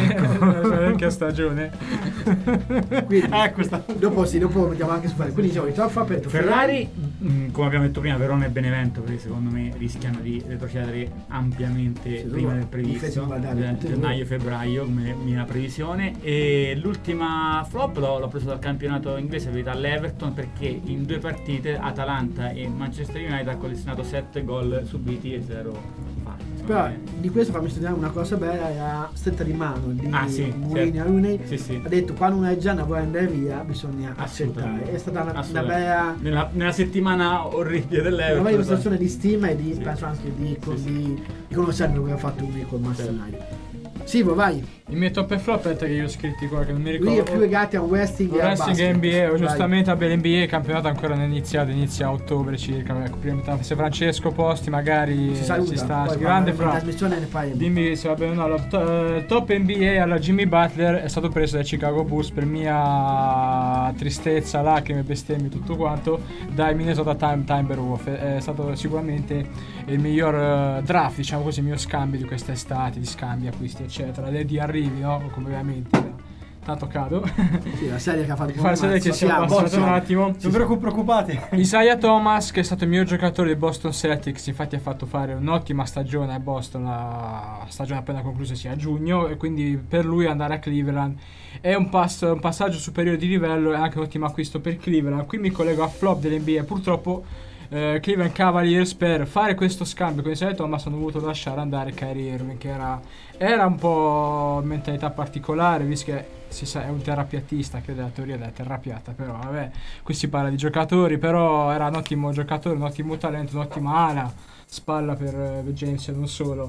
S4: La vecchia stagione.
S2: Quindi,
S3: Ecco sta.
S2: dopo sì, dopo andiamo anche su fare. Quindi diciamo, i top flop, detto
S5: Ferrari, mh, come abbiamo detto prima, Verona e Benevento, perché secondo me rischiano di retrocedere ampiamente
S2: Sì,
S5: prima
S2: loro
S5: del previsto,
S2: difesi guardate,
S5: eh,
S2: tutti
S5: gennaio e febbraio come mia previsione. E l'ultima flop l'ho, l'ho preso dal campionato inglese, verità, all'Everton, perché in due partite Atalanta e Manchester United ha collezionato sette gol subiti e zero fatti.
S2: Però di questo fammi studiare una cosa bella, è la stretta di mano di
S5: Ah, sì,
S2: Mourinho
S5: certo.
S2: Rooney.
S5: Sì, sì.
S2: Ha detto quando una gianna vuole andare via bisogna accettare. È stata una, una
S5: Assolutamente.
S2: bella
S5: nella, nella settimana orribile
S2: una
S5: dell'Everton.
S2: bella dimostrazione di stima e di
S5: Sì.
S2: penso anche di,
S5: Sì, sì.
S2: di, di conoscere quello che ha fatto lui col Manchester
S5: Certo.
S2: United. Sivo, vai.
S4: I miei top e flop, aspetta che io ho scritti qua che non mi ricordo.
S2: Lui è più legati a un wrestling e a
S4: Wrestling
S2: basket.
S4: e N B A, o
S2: Vai.
S4: giustamente vabbè l'N B A il campionato ancora non è iniziato, inizia a ottobre circa, ecco, prima metà. Se Francesco Posti magari
S2: Si
S4: eh,
S2: saluta,
S4: si sta
S2: poi
S4: grande
S2: quando
S4: fra.
S2: in trasmissione ne parliamo.
S4: Dimmi se va bene o no. La to- eh, top N B A alla Jimmy Butler è stato preso dai Chicago Bulls per mia tristezza, lacrime, bestemmie, tutto quanto, dai Minnesota Time- Timberwolves. È stato sicuramente il miglior eh, draft, diciamo così, il miglior scambio di quest'estate, di scambi, acquisti eccetera, di arrivi, no? Come ovviamente tanto cado.
S2: Sì, la serie che ha fatto
S4: Fa la serie che si è
S2: Siamo,
S4: abbassata
S2: siamo.
S4: un attimo.
S3: Non vi preoccupate.
S4: Isaiah Thomas, che è stato il miglior giocatore dei Boston Celtics, infatti ha fatto fare un'ottima stagione a Boston, la stagione appena conclusa sia a giugno, e quindi per lui andare a Cleveland è un, passo, un passaggio superiore di livello e anche un ottimo acquisto per Cleveland. Qui mi collego a flop dell'N B A, purtroppo eh, Cleveland Cavaliers per fare questo scambio con Isaiah Thomas hanno dovuto lasciare andare Kyrie Irving, che era, era un po' mentalità particolare, visto che si sa, è un terrapiattista, crede la teoria della terra piatta, però vabbè, qui si parla di giocatori, però era un ottimo giocatore, un ottimo talento, un'ottima ala, spalla per eh, James e non solo.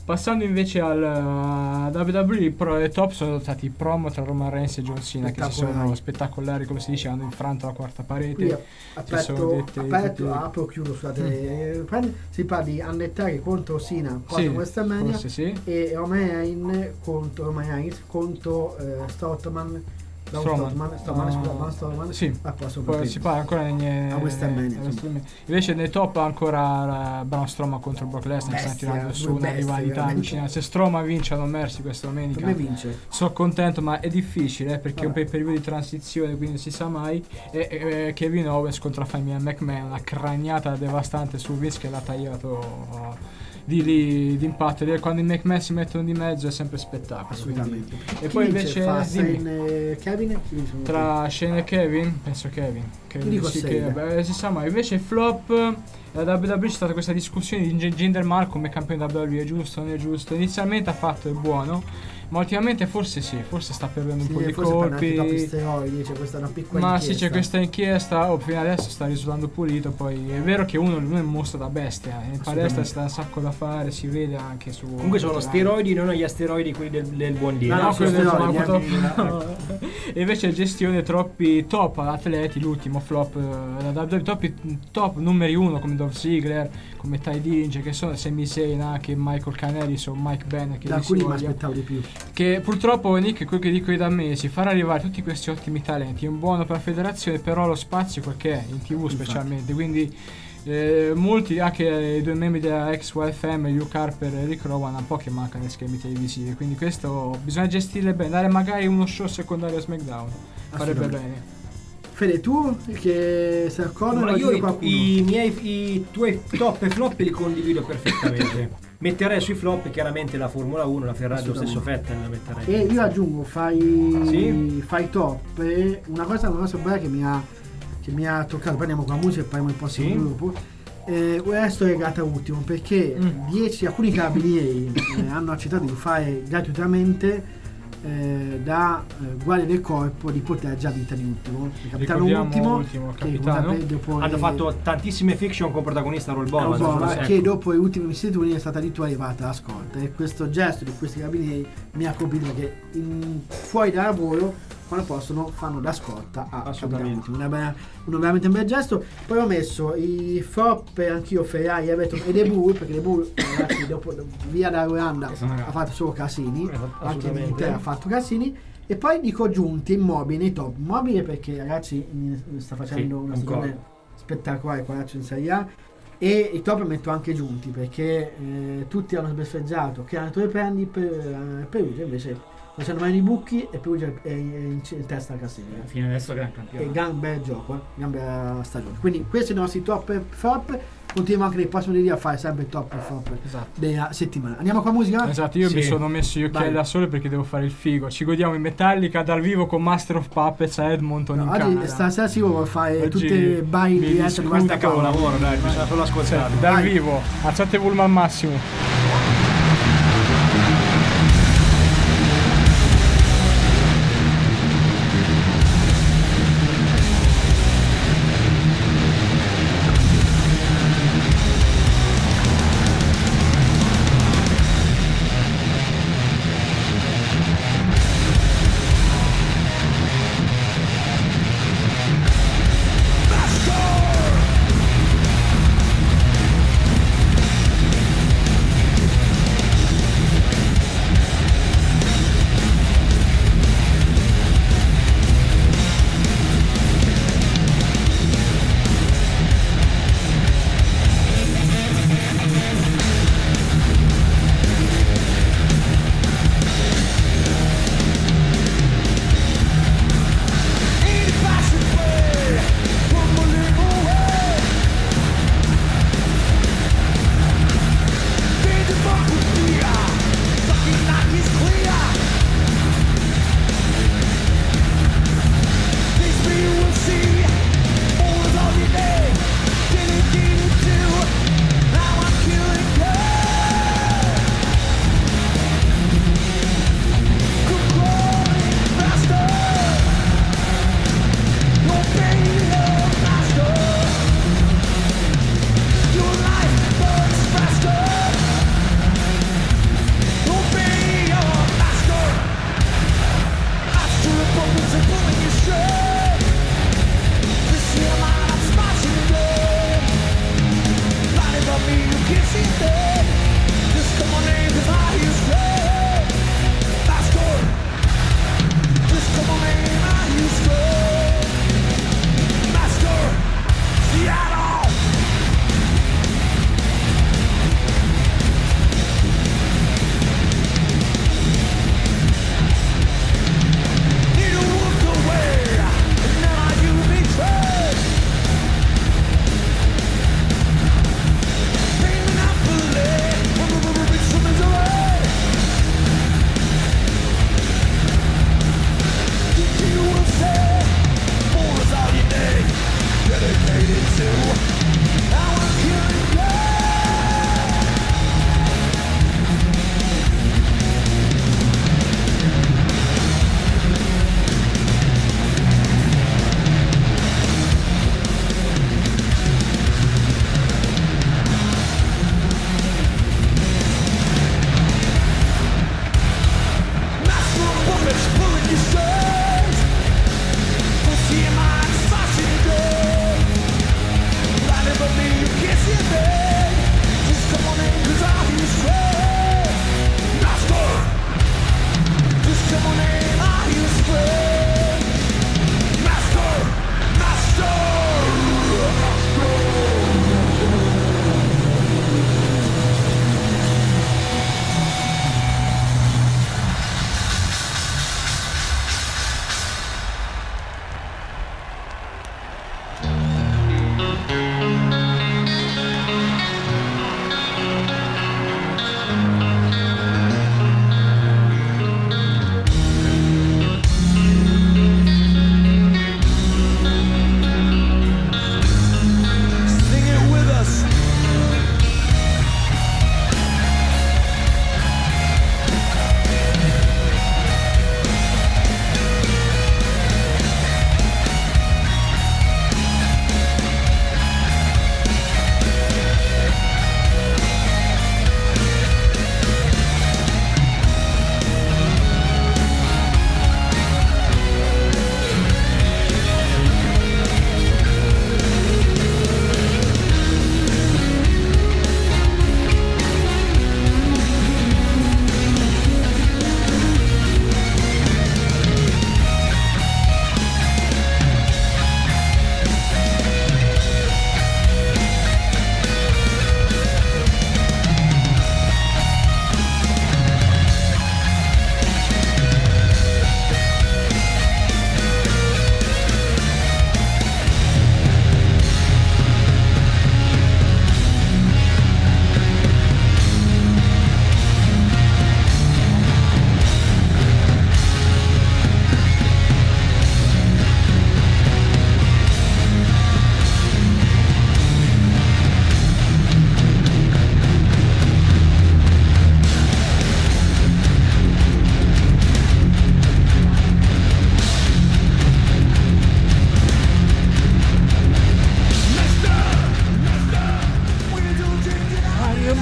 S4: Passando invece al uh, W W E, pro, le top sono stati i promo tra Roman Reigns e John Cena, che si sono spettacolari, come si dice, hanno infranto la quarta parete.
S2: Qui aperto, aperto apro o chiudo, scusate. Mm. Eh, si parla di Undertaker contro Cena contro WrestleMania,
S4: sì.
S2: e Roman Reigns contro Roman Reigns contro uh, Strowman.
S4: Strowman,
S2: Strowman, Strowman, Strowman,
S4: sì.
S2: Ah,
S4: Poi si parla ancora ne,
S2: a WrestleMania.
S4: Invece nei top ancora Braun Strowman contro Brock Lesnar, stanno tirando su una rivalità allucinante. Se Strowman vince hanno Mercy questa domenica,
S2: per me vince.
S4: Sono contento, ma è difficile eh, perché Vabbè. è un pay per view di transizione, quindi non si sa mai. E, e Kevin Owens contro Famiglia McMahon, una craniata devastante su Vince che l'ha tagliato uh, di lì d'impatto. Quando i McMahon si mettono di mezzo è sempre spettacolo.
S2: Assolutamente.
S4: E poi invece
S2: fa Shane, Kevin?
S4: Tra Shane e Kevin, penso Kevin. Kevin sì, che, beh, si sa mai. Invece flop, la W W E c'è stata questa discussione di Jinder Mahal come campione W W E, è giusto o non è giusto. Inizialmente ha fatto il buono, ma ultimamente forse sì, forse sta perdendo
S2: sì,
S4: un po' di colpi.
S2: Steroidi, c'è questa una piccola
S4: ma
S2: inchiesta.
S4: sì, c'è questa inchiesta, oh, fino adesso sta risultando pulito. Poi è vero che uno, uno è un mostro da bestia, in palestra sta un sacco da fare, si vede anche su.
S3: Comunque sono steroidi, non gli asteroidi quelli del, del buon Dio.
S4: No, no,
S3: no,
S4: quelli del
S2: steroidi,
S4: E invece gestione troppi top atleti, l'ultimo flop, la W W E top, top numeri uno come Dolph Ziggler, come Ty Dillinger, che sono Sami Zayn, anche Michael Canelis o Mike Bennett, che
S2: da cui mi aspettavo di più.
S4: Che purtroppo Nick, quel che dico io da mesi, far arrivare tutti questi ottimi talenti è un buono per la federazione, però lo spazio quel che è in tv specialmente, quindi eh, molti, anche i due membri della ex Y F M, Luke Harper e Rick Rowan, un po' che mancano nei schemi televisivi, quindi questo bisogna gestirle bene, dare magari uno show secondario a SmackDown, farebbe bene.
S2: Fede, tu che sei d'accordo?
S3: Ma io i, i miei i tuoi top e flop li condivido perfettamente. Metterei sui flop chiaramente la Formula uno, la Ferrari, lo stesso Vettel la metterei.
S2: E io aggiungo, fai,
S3: sì?
S2: fai top. E una cosa, una cosa bella che mi ha, che mi ha toccato, prendiamo con la musica e parliamo il prossimo sì? gruppo. Eh, questo è legata ultimo perché dieci mm. alcuni carabinieri eh, hanno accettato di fare gratuitamente eh, da eh, guardia del corpo di proteggere la vita di ultimo, il capitano ultimo,
S4: ultimo
S2: che
S4: capitano.
S2: Dopo
S3: hanno
S2: le,
S3: fatto tantissime fiction con protagonista Roll Bowman,
S2: Bowman che ecco. dopo le ultime misurazioni è stata addirittura arrivata la scorta, e questo gesto di questi carabinieri mi ha colpito perché in, fuori da lavoro quando possono fanno da scorta a
S3: assolutamente
S2: una bella, uno veramente un bel gesto. Poi ho messo i flop anch'io, Ferrari, Everton e De Boer, perché De Boer ragazzi dopo via da Olanda ha fatto solo casini, anche in Inghilterra ha fatto casini. E poi dico giunti Immobile nei top. Immobile perché ragazzi sta facendo sì, una stagione spettacolare qua in Serie A, e i top metto anche giunti perché eh, tutti hanno sbeffeggiato che hanno due prendi per eh, Perugia, invece facendo male i bucchi e Perugia è in, in, in testa alla classifica.
S5: Fino adesso gran campione.
S2: E gran bel gioco, eh? gran bella stagione. Quindi questi sono i nostri top e flop. Continuiamo anche nei prossimi giorni a fare sempre top e flop esatto. della settimana. Andiamo con la musica?
S4: Esatto, io
S2: sì.
S4: mi sono messo gli occhiali da sole perché devo fare il figo. Ci godiamo in Metallica dal vivo con Master of Puppets a Edmonton no, in
S2: oggi
S4: Canada.
S2: Stasera si vuole fare
S4: oggi
S2: tutte le bai di
S3: questo lavoro, dai, bisogna solo ascoltare.
S4: Dal Vai. vivo, alzate il volume al massimo.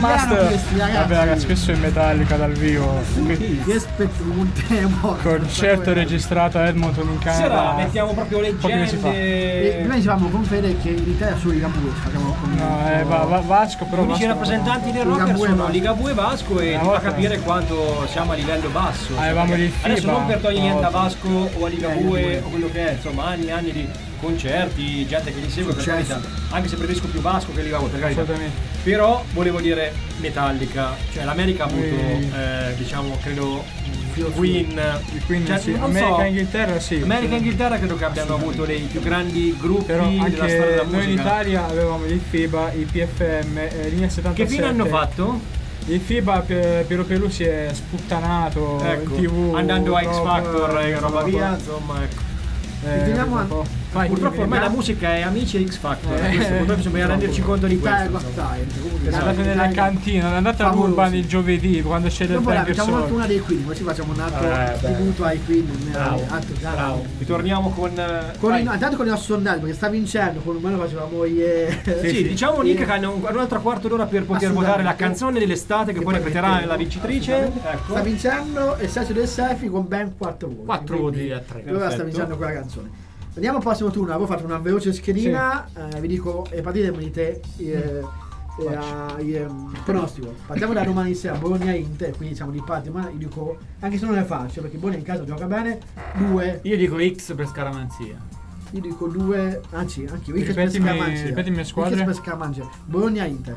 S4: Master.
S2: questi ragazzi?
S4: Vabbè ragazzi, questo è Metallica dal vivo.
S2: Ti aspetto un tempo.
S4: Concerto registrato a Edmonton in Canada.
S3: Sera mettiamo proprio
S4: Pochi mesi fa.
S3: leggende.
S2: Prima dicevamo con Fede che in Italia solo i Ligabue facciamo con
S4: No, eh, va, va, Vasco però
S3: Gli unici
S4: Vasco-
S3: rappresentanti del rocker
S2: Ligabue e
S3: sono
S2: Vasco.
S3: Ligabue e Vasco e
S4: Una
S3: ti fa
S4: volta-
S3: capire quanto siamo a livello basso.
S4: Avevamo
S3: Perché
S4: il FIBA,
S3: adesso non per togliere
S4: una
S3: niente a
S4: volta.
S3: Vasco o a Ligabue o quello che è, insomma, anni e anni di concerti, gente che li segue, per
S2: Successo.
S3: carità. Anche se preferisco più Vasco che Ligabue, per carità.
S4: Assolutamente.
S3: Però volevo dire Metallica, cioè l'America ha avuto,
S4: Sì.
S3: eh, diciamo, credo Queen,
S4: Il Queen
S3: cioè,
S4: sì.
S3: non
S4: America
S3: so,
S4: e Inghilterra sì.
S3: America e Inghilterra credo che abbiano avuto dei più grandi gruppi
S4: Però
S3: della storia
S4: anche
S3: della
S4: noi in
S3: musica.
S4: Italia avevamo il FIBA, i P F M, eh, linea settantasette.
S3: Che fine hanno fatto?
S4: Il FIBA P- Piero Pelù si è sputtanato
S3: Ecco,
S4: in tv.
S3: andando a X
S4: roba-
S3: Factor e roba
S4: roba-
S3: via, insomma, ecco.
S4: Eh,
S2: Veniamo a-
S4: un po'. Vai,
S3: Purtroppo ormai la
S4: veniamo-
S3: musica è amici e X Factor,
S4: Eh,
S3: questo purtroppo bisogna renderci conto di questo.
S2: Italia Got
S3: insomma.
S2: Talent. Comunque,
S3: Esatto.
S4: Andate nella
S2: Italia-
S4: cantina, non andate
S2: Favolosi.
S4: all'Urban il giovedì quando c'è del
S2: Dopo la
S4: Banger
S2: facciamo
S4: Soul.
S2: una dei Queen, così facciamo un altro
S3: Eh, beh.
S2: tributo ai Queen.
S3: Bravo,
S2: altro,
S3: bravo. Ritorniamo con... eh,
S2: Con
S3: vai.
S2: il, intanto con i nostri sondaggi, perché sta vincendo, con un facevamo ieri.
S3: Sì, diciamo Nick che hanno un, un altro quarto d'ora per poter
S2: Assolutamente.
S3: votare la canzone dell'estate che poi ripeterà la vincitrice. Ecco.
S2: Sta vincendo e Sergio Del Selfie con ben quattro voti.
S5: Quattro
S2: Quindi
S5: voti a tre.
S2: Allora sta
S3: Perfetto.
S2: vincendo quella canzone. Andiamo al prossimo turno, avevo fatto una veloce schedina, eh, vi dico le partite mi dite eh, eh, ah, eh, pronostico. Partiamo da domani sera, Bologna-Inter, quindi siamo di parte, ma io dico, anche se non è facile, perché Bologna in casa gioca bene, due,
S5: Io dico X per scaramanzia.
S2: io dico due, anzi, anche io, X per
S4: Ripetimi-
S2: Scaramanzia.
S4: ripetimi le squadre.
S2: X per Scaramanzia. Bologna-Inter,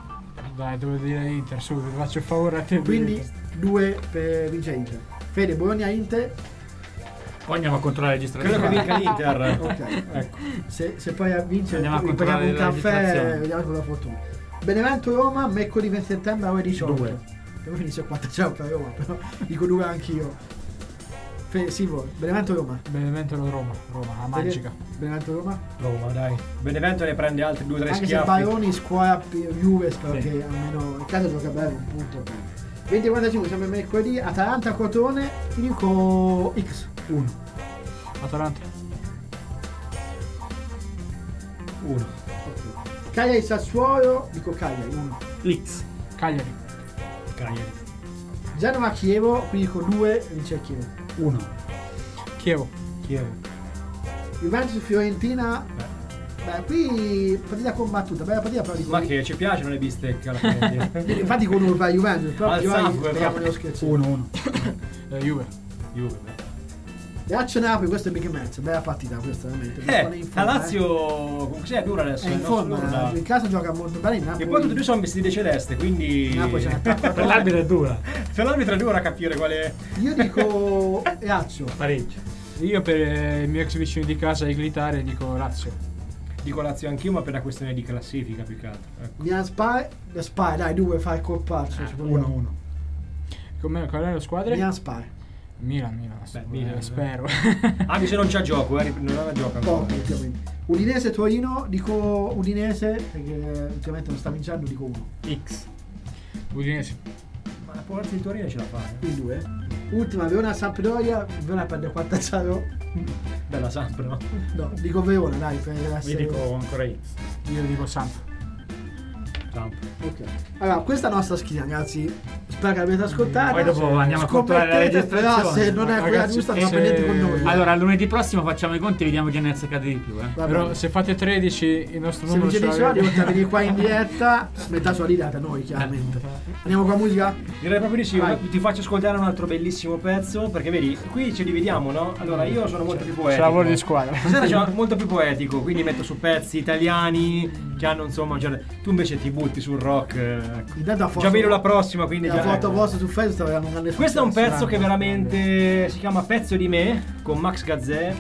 S4: Dai, devo dire Inter, subito, ti faccio il favore a te.
S2: quindi due per vincere Inter. Fede, Bologna-Inter,
S5: Poi andiamo a controllare la
S3: Credo che
S5: registrazione.
S3: vinca l'Inter.
S2: ok.
S3: Ecco.
S2: Se, se poi vince,
S5: Andiamo a
S2: poi
S5: controllare
S2: paghiamo un
S5: la
S2: caffè
S5: registrazione.
S2: e vediamo cosa fortuna. Benevento Roma, mercoledì venti settembre alle diciotto.
S5: Due.
S2: Devo finire quattro zero per Roma, però dico due anch'io. Fe, Sivo, Benevento Roma.
S4: Benevento Roma, Roma, la magica.
S2: Benevento Roma.
S3: Roma, dai. Benevento ne prende altri due o tre
S2: Anche se
S3: schiaffi.
S2: Baroni scuola più Juve, spero
S5: Sì.
S2: che almeno in casa gioca bene un punto. venti quarantacinque siamo mercoledì, Atalanta Crotone, ti dico X.
S5: Uno.
S4: Atalanta.
S3: Uno.
S2: Cagliari Sassuolo, dico Cagliari, uno.
S5: X.
S4: Cagliari.
S3: Cagliari.
S2: Genova Chievo, quindi dico due, vince il Chievo.
S5: Uno.
S4: Chievo.
S3: Chievo.
S2: Juventus Fiorentina. Beh, qui partita combattuta, bella partita però dico.
S3: Ma che ci piacciono le bistecche alla fine.
S2: Infatti con uno per Juventus, però
S3: Al
S2: io
S3: sangue,
S2: speriamo
S3: proprio.
S2: nello scherzo.
S5: Uno, uno.
S4: Eh, Juve.
S3: Juve, beh.
S2: Lazio Napoli, questo è big match, bella partita questa veramente.
S3: Eh,
S2: Sono in
S3: la
S2: forma,
S3: Lazio comunque sì, è dura adesso.
S2: eh. È in
S3: il nostro
S2: forma,
S3: dura.
S2: in casa gioca molto bene in Napoli.
S3: E poi tutti e due sono vestiti di celeste, quindi.
S2: Napoli c'è un attacco.
S5: Per l'arbitro è dura.
S3: Per l'arbitro è dura capire quale.
S2: Io dico Lazio.
S5: Pareggio.
S4: Io per eh, il mio ex vicino di casa Iglitare dico Lazio.
S3: Dico Lazio anch'io, ma per una questione di classifica più che altro. Ecco.
S2: Milan Spy, Spy, dai, due fai il colpaccio. ci proviamo.
S5: Uno, uno.
S4: Come, qual è la squadra?
S2: Milan Spy.
S4: Milan, Milan,
S3: Beh,
S4: eh,
S3: Milan,
S4: spero.
S3: Anche se non c'ha gioco, eh, non ha gioco ancora.
S2: Poco, ultimamente. Udinese Torino, dico Udinese, perché ultimamente non sta vincendo, dico uno.
S5: X.
S4: Udinese.
S3: Ma la Porta di Torino ce la fa. Eh.
S2: Quindi due. Ultima, Verona Sampdoria, Verona perde quattro a zero.
S3: Bella Samp, no?
S2: No, dico Verona, dai, per
S5: Io
S2: essere...
S5: dico ancora X.
S4: Io dico Samp.
S3: Samp.
S2: Ok. Allora, questa è la nostra schina, ragazzi. Spero che l'abbiate ascoltata.
S5: Poi dopo andiamo a controllare la
S2: Scommettete, però
S5: registrazione.
S2: se non è quella
S4: Ragazzi,
S2: giusta, non
S4: se-
S2: la prendete con noi.
S5: Allora, lunedì prossimo facciamo i conti e vediamo chi ne ha azzeccati di più, eh.
S2: Va
S4: Però
S2: bene.
S4: se fate tredici il nostro
S2: Se
S4: numero
S2: vi
S4: ce
S2: siete soldi,
S4: l'avete.
S2: oltre a venire qua in diretta, metà solidata a noi, chiaramente. Andiamo con la musica?
S3: Direi proprio di sì,
S2: Vai.
S3: ti faccio ascoltare un altro bellissimo pezzo, perché vedi, qui ci dividiamo, no? Allora io sono molto più
S4: C'è
S3: poetico.
S4: lavoro di squadra.
S3: Stasera sono molto più poetico, quindi metto su pezzi italiani che hanno insomma. Cioè, tu invece ti butti sul rock. eh, Ecco.
S2: Intanto la foto-
S3: Già vedo la prossima, quindi
S2: La
S3: già.
S2: foto
S3: ecco.
S2: vostra su Facebook sta avendo un grande
S3: Questo è un
S2: successo,
S3: pezzo
S2: eh.
S3: che veramente si chiama Pezzo di me con Max Gazzè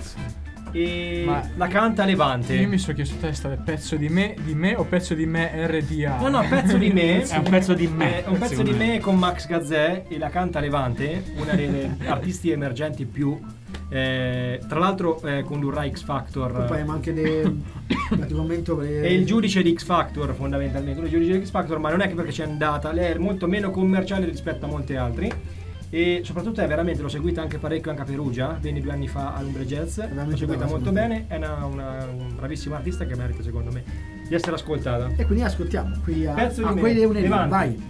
S3: e
S4: Ma-
S3: la canta Levante.
S4: Io mi sono chiesto testa del pezzo di me, di me o pezzo di me R D A?
S3: No, no, pezzo di me.
S5: È un pezzo di me.
S3: È un pezzo
S5: secondo
S3: di
S5: me.
S3: me con Max Gazzè e la canta Levante, una delle artisti emergenti più. eh, tra l'altro eh, condurrà X Factor.
S2: Poi abbiamo anche dei commento per...
S3: È il giudice di X Factor fondamentalmente, lui è il giudice di X Factor, ma non è che perché c'è andata, lei è molto meno commerciale rispetto a molti altri e soprattutto è veramente, l'ho seguita anche parecchio anche a Perugia, venne due anni fa all'Umbre Jazz, l'ho
S2: veramente
S3: seguita
S2: brava,
S3: molto
S2: secondo me.
S3: bene, è una, una, un bravissima artista che merita secondo me di essere ascoltata.
S2: E quindi ascoltiamo qui a,
S3: Pezzo di
S2: a
S3: me.
S2: quelli dei lunedì.
S3: Levante.
S2: Vai.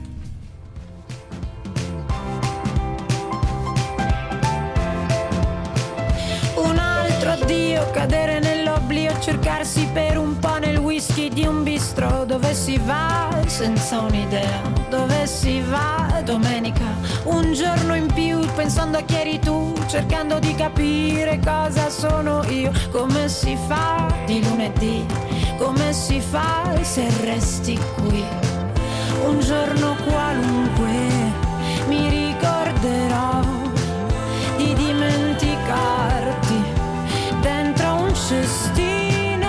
S7: Un altro addio, cadere nell'oblio, cercarsi per un po' nel whisky di un bistro. Dove si va senza un'idea, dove si va domenica. Un giorno in più pensando a chi eri tu, cercando di capire cosa sono io. Come si fa di lunedì, come si fa se resti qui. Un giorno qualunque mi ricorderò di dimenticarti dentro un cestino.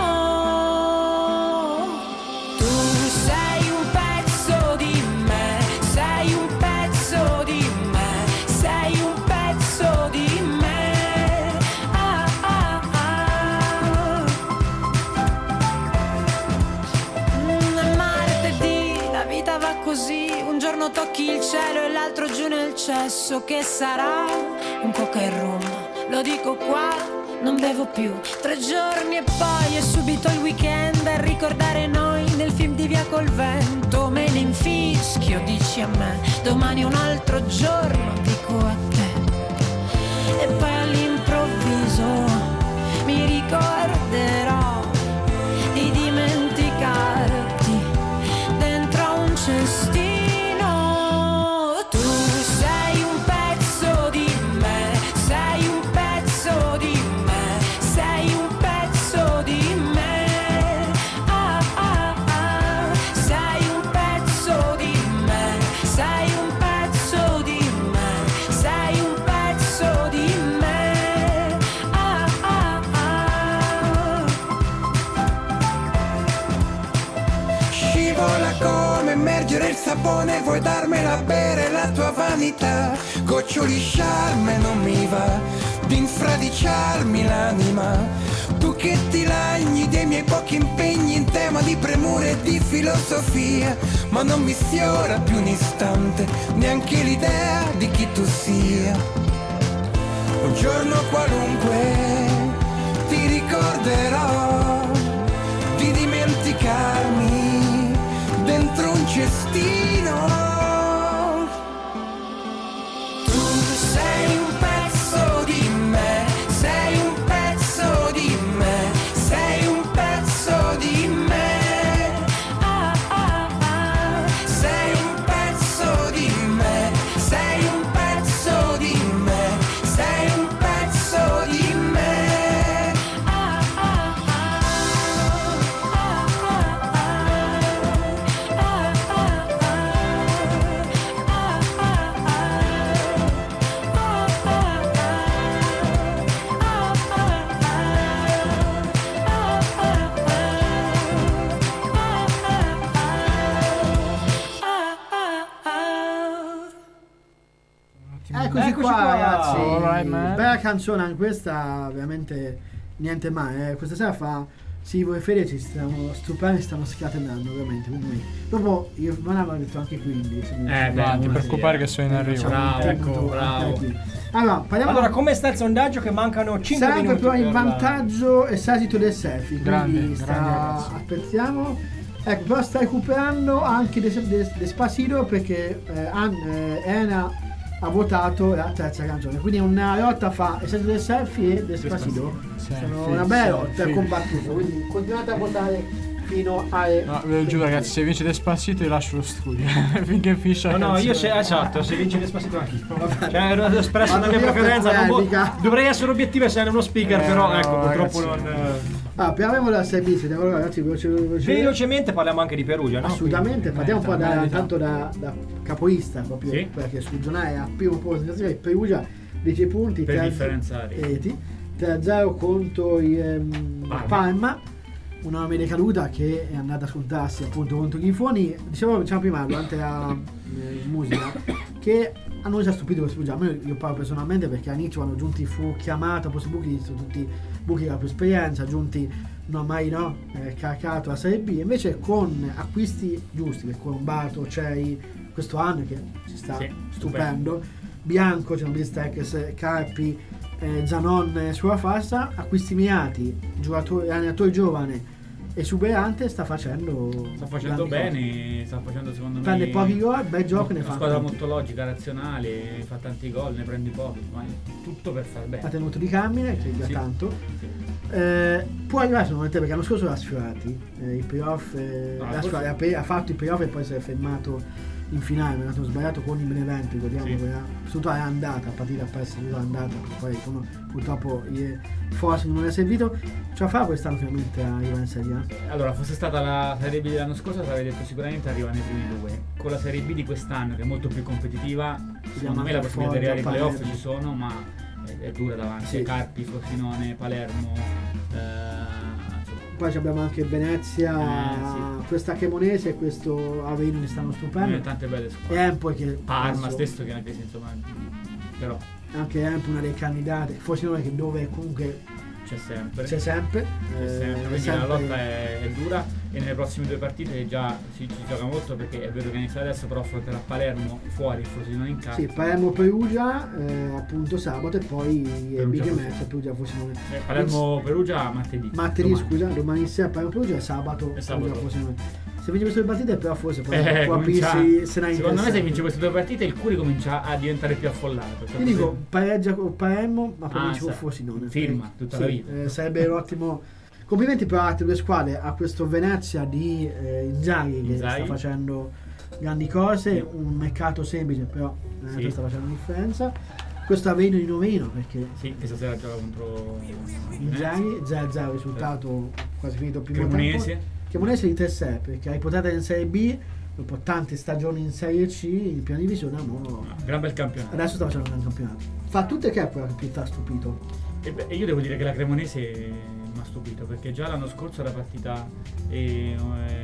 S7: Tu sei un pezzo di me, sei un pezzo di me, sei un pezzo di me. Ah, ah, ah. Mm, è martedì, la vita va così, un giorno tocchi il cielo e l'altro giù nel cesso. Che sarà? Un coca e rum, lo dico qua, non bevo più. Tre giorni e poi è subito il weekend a ricordare noi nel film di Via col Vento. Me ne infischio, dici a me, domani è un altro giorno, dico a te. E poi all'improvviso mi ricorderò di dimenticarti dentro un cestino. Tu sei un pezzo di me, sei un pezzo di me, sei un pezzo di me. Ah, ah, ah. Sei un pezzo di me, sei un pezzo di me, sei un pezzo di me. Ah, ah, ah.
S13: Scivola come immergere il sapone, vuoi darmela a bere la tua vanità. Goccioli sciarme non mi va di infradiciarmi l'anima. Tu che ti lagni dei miei pochi impegni in tema di premure e di filosofia, ma non mi sfiora più un istante neanche l'idea di chi tu sia. Un giorno qualunque ti ricorderò di dimenticarmi dentro un cestino. Tu sei un pezzo di me, sei un pezzo di me, sei un pezzo di me. Ah, ah, ah. Sei un pezzo di me, sei un pezzo di me, sei un pezzo di me. Ah, ah,
S2: Eccoci,
S3: Eccoci
S2: qua,
S3: qua.
S2: ragazzi.
S4: Alright, man.
S2: Bella canzone anche questa, veramente niente male. Eh. Questa sera fa Sivo e Fede ci stiamo stupendo e stiamo scatenando, ovviamente. Quindi, dopo io non avevo detto anche quindi. Se mi
S5: Eh, beh,
S4: Non ti
S5: sì,
S4: preoccupare
S5: eh.
S4: che sono in arrivo.
S5: Bravo,
S2: Tempo,
S5: ecco, bravo.
S2: qui. Allora, parliamo
S3: Allora, come sta il sondaggio? Che mancano cinque
S2: sempre
S3: minuti.
S2: però in
S3: per-
S2: vantaggio Esasito del selfie.
S4: Grandi,
S2: Quindi sta,
S4: grandi ragazzi.
S2: aspettiamo. Ecco, però sta recuperando anche Des- Des- Despacito perché eh, An- eh, Elena ha votato la terza canzone. Quindi è una lotta fra Esasito del selfie e Despacito.
S4: Sì,
S2: Sono
S4: sì,
S2: una bella
S4: sì,
S2: lotta
S4: sì.
S2: combattuta. Quindi continuate a votare fino alle.
S4: No, ve lo giuro ragazzi, se vince Despacito io lascio lo studio finché finisce la
S3: No, no, io
S4: canzone.
S3: se, esatto, se vince Despacito anch'io. Cioè, ero espresso la mia
S2: Vado via
S3: preferenza.
S2: per
S3: non vo-
S2: polemica.
S3: dovrei essere obiettivo essere uno speaker,
S4: Eh,
S3: però
S4: no,
S3: ecco, purtroppo
S4: ragazzi.
S3: non. eh.
S2: Ah, parliamo della sei bis, andiamo ragazzi, veloce, veloce.
S3: Velocemente parliamo anche di Perugia, no?
S2: Assolutamente, parliamo un po' da,
S4: merita.
S2: tanto da, da capolista proprio,
S5: Sì.
S2: perché sul giornale a primo posto di Perugia dieci punti
S5: Per
S2: tre-
S5: differenziare.
S2: reti, tre a zero contro il ehm,
S5: Parma.
S2: Palma, una media caduta che è andata a scontarsi appunto contro Grifoni. Dicevo, diciamo prima durante la eh, musica che a noi ci ha stupito questo Perugia. Io, io parlo personalmente perché all'inizio quando giunti fu chiamata posti buchi, sono tutti buchi della più esperienza, giunti non ha mai no, eh, caricato la Serie B, invece con acquisti giusti, per Colombato, Cei, questo anno che si sta
S5: Sì,
S2: stupendo, Bianco, c'è un Bistekes, Carpi, eh, Zanon eh, sulla fascia, acquisti mirati, giocatori, allenatori giovani, esuberante, sta facendo
S5: sta facendo
S2: grandi
S5: bene, sta facendo secondo
S2: prende
S5: me
S2: pochi gol, bel gioco, ne
S5: una
S2: fa
S5: squadra
S2: tanti.
S5: molto logica, razionale, fa tanti gol, ne prendi pochi, ma è tutto per far bene.
S2: Ha tenuto di Carmine, che da
S5: Sì.
S2: tanto. Eh, può arrivare secondo te, perché l'anno scorso l'ha sfiorati eh, i playoff, eh,
S5: No,
S2: l'ha
S5: forse-
S2: sfiorati, ha, pe- ha fatto i playoff e poi si è fermato in finale, mi è andato sbagliato con il Benevento, ricordiamo
S5: Sì.
S2: quella, soprattutto è andata, a partire a perso è andata, poi come, purtroppo il Forza non è servito. Ce la fa quest'anno finalmente a arrivare in Serie A?
S5: Allora, fosse stata la Serie B dell'anno scorso, ti avrei detto sicuramente arriva nei primi due. Con la Serie B di quest'anno, che è molto più competitiva, secondo me la possibilità di arrivare ai playoff
S2: Palermo.
S5: ci sono, ma è, è dura davanti.
S2: Sì.
S5: Carpi, Frosinone, Palermo. Eh, insomma.
S2: Poi abbiamo anche Venezia,
S5: Eh,
S2: questa Cremonese e questo Avellino che stanno stupendo.
S5: Eh, tante belle squadre.
S2: E Empoli che
S5: Parma
S2: penso-
S5: stesso che anche se insomma, però
S2: anche Empoli una dei candidati, forse non è che dove comunque
S5: c'è sempre.
S2: c'è sempre,
S5: C'è
S2: eh,
S5: sempre, quindi
S2: sempre-
S5: la lotta è, è dura e nelle prossime due partite già si, ci gioca molto, perché è vero che inizia adesso, però affronterà Palermo fuori, Frosinone in casa.
S2: Sì, Palermo Perugia eh, appunto sabato e poi
S5: Perugia,
S2: Big
S5: Frosinone.
S2: Match Perugia Frosinone.
S5: Eh, Palermo Perugia martedì.
S2: Martedì
S5: domani.
S2: scusa, domani sera Palermo Perugia e sabato
S5: E sabato.
S2: Perugia Frosinone. Se vince queste due partite però forse poi
S5: Eh,
S2: può
S5: comincia-
S2: aprirsi se ne ha
S5: secondo me se
S2: interessante.
S5: vince queste due partite il Curi comincia a diventare più affollato. Cioè,
S2: Io dico pareggia con Palermo ma poi
S5: Ah,
S2: vince con
S5: sa-
S2: Frosinone.
S5: firma tutta
S2: Sì,
S5: la vita.
S2: eh, sarebbe un ottimo. Complimenti per le altre due squadre, a questo Venezia di eh, Inzaghi che
S5: Inzaghi.
S2: sta facendo grandi cose, un mercato semplice però eh,
S5: Sì.
S2: sta facendo differenza. Questo Avellino di Noveno perché
S5: Sì, che stasera gioca contro
S2: Inzaghi zero a zero risultato quasi finito il primo
S5: Cremonese.
S2: tempo. Cremonese di tre sei perché hai potato in Serie B dopo tante stagioni in Serie C in prima divisione no,
S5: Gran bel campionato.
S2: adesso sta facendo un gran campionato. Fa tutte che è quella che più ti ha stupito.
S5: E beh, io devo dire che la Cremonese mi ha stupito, perché già l'anno scorso era partita eh,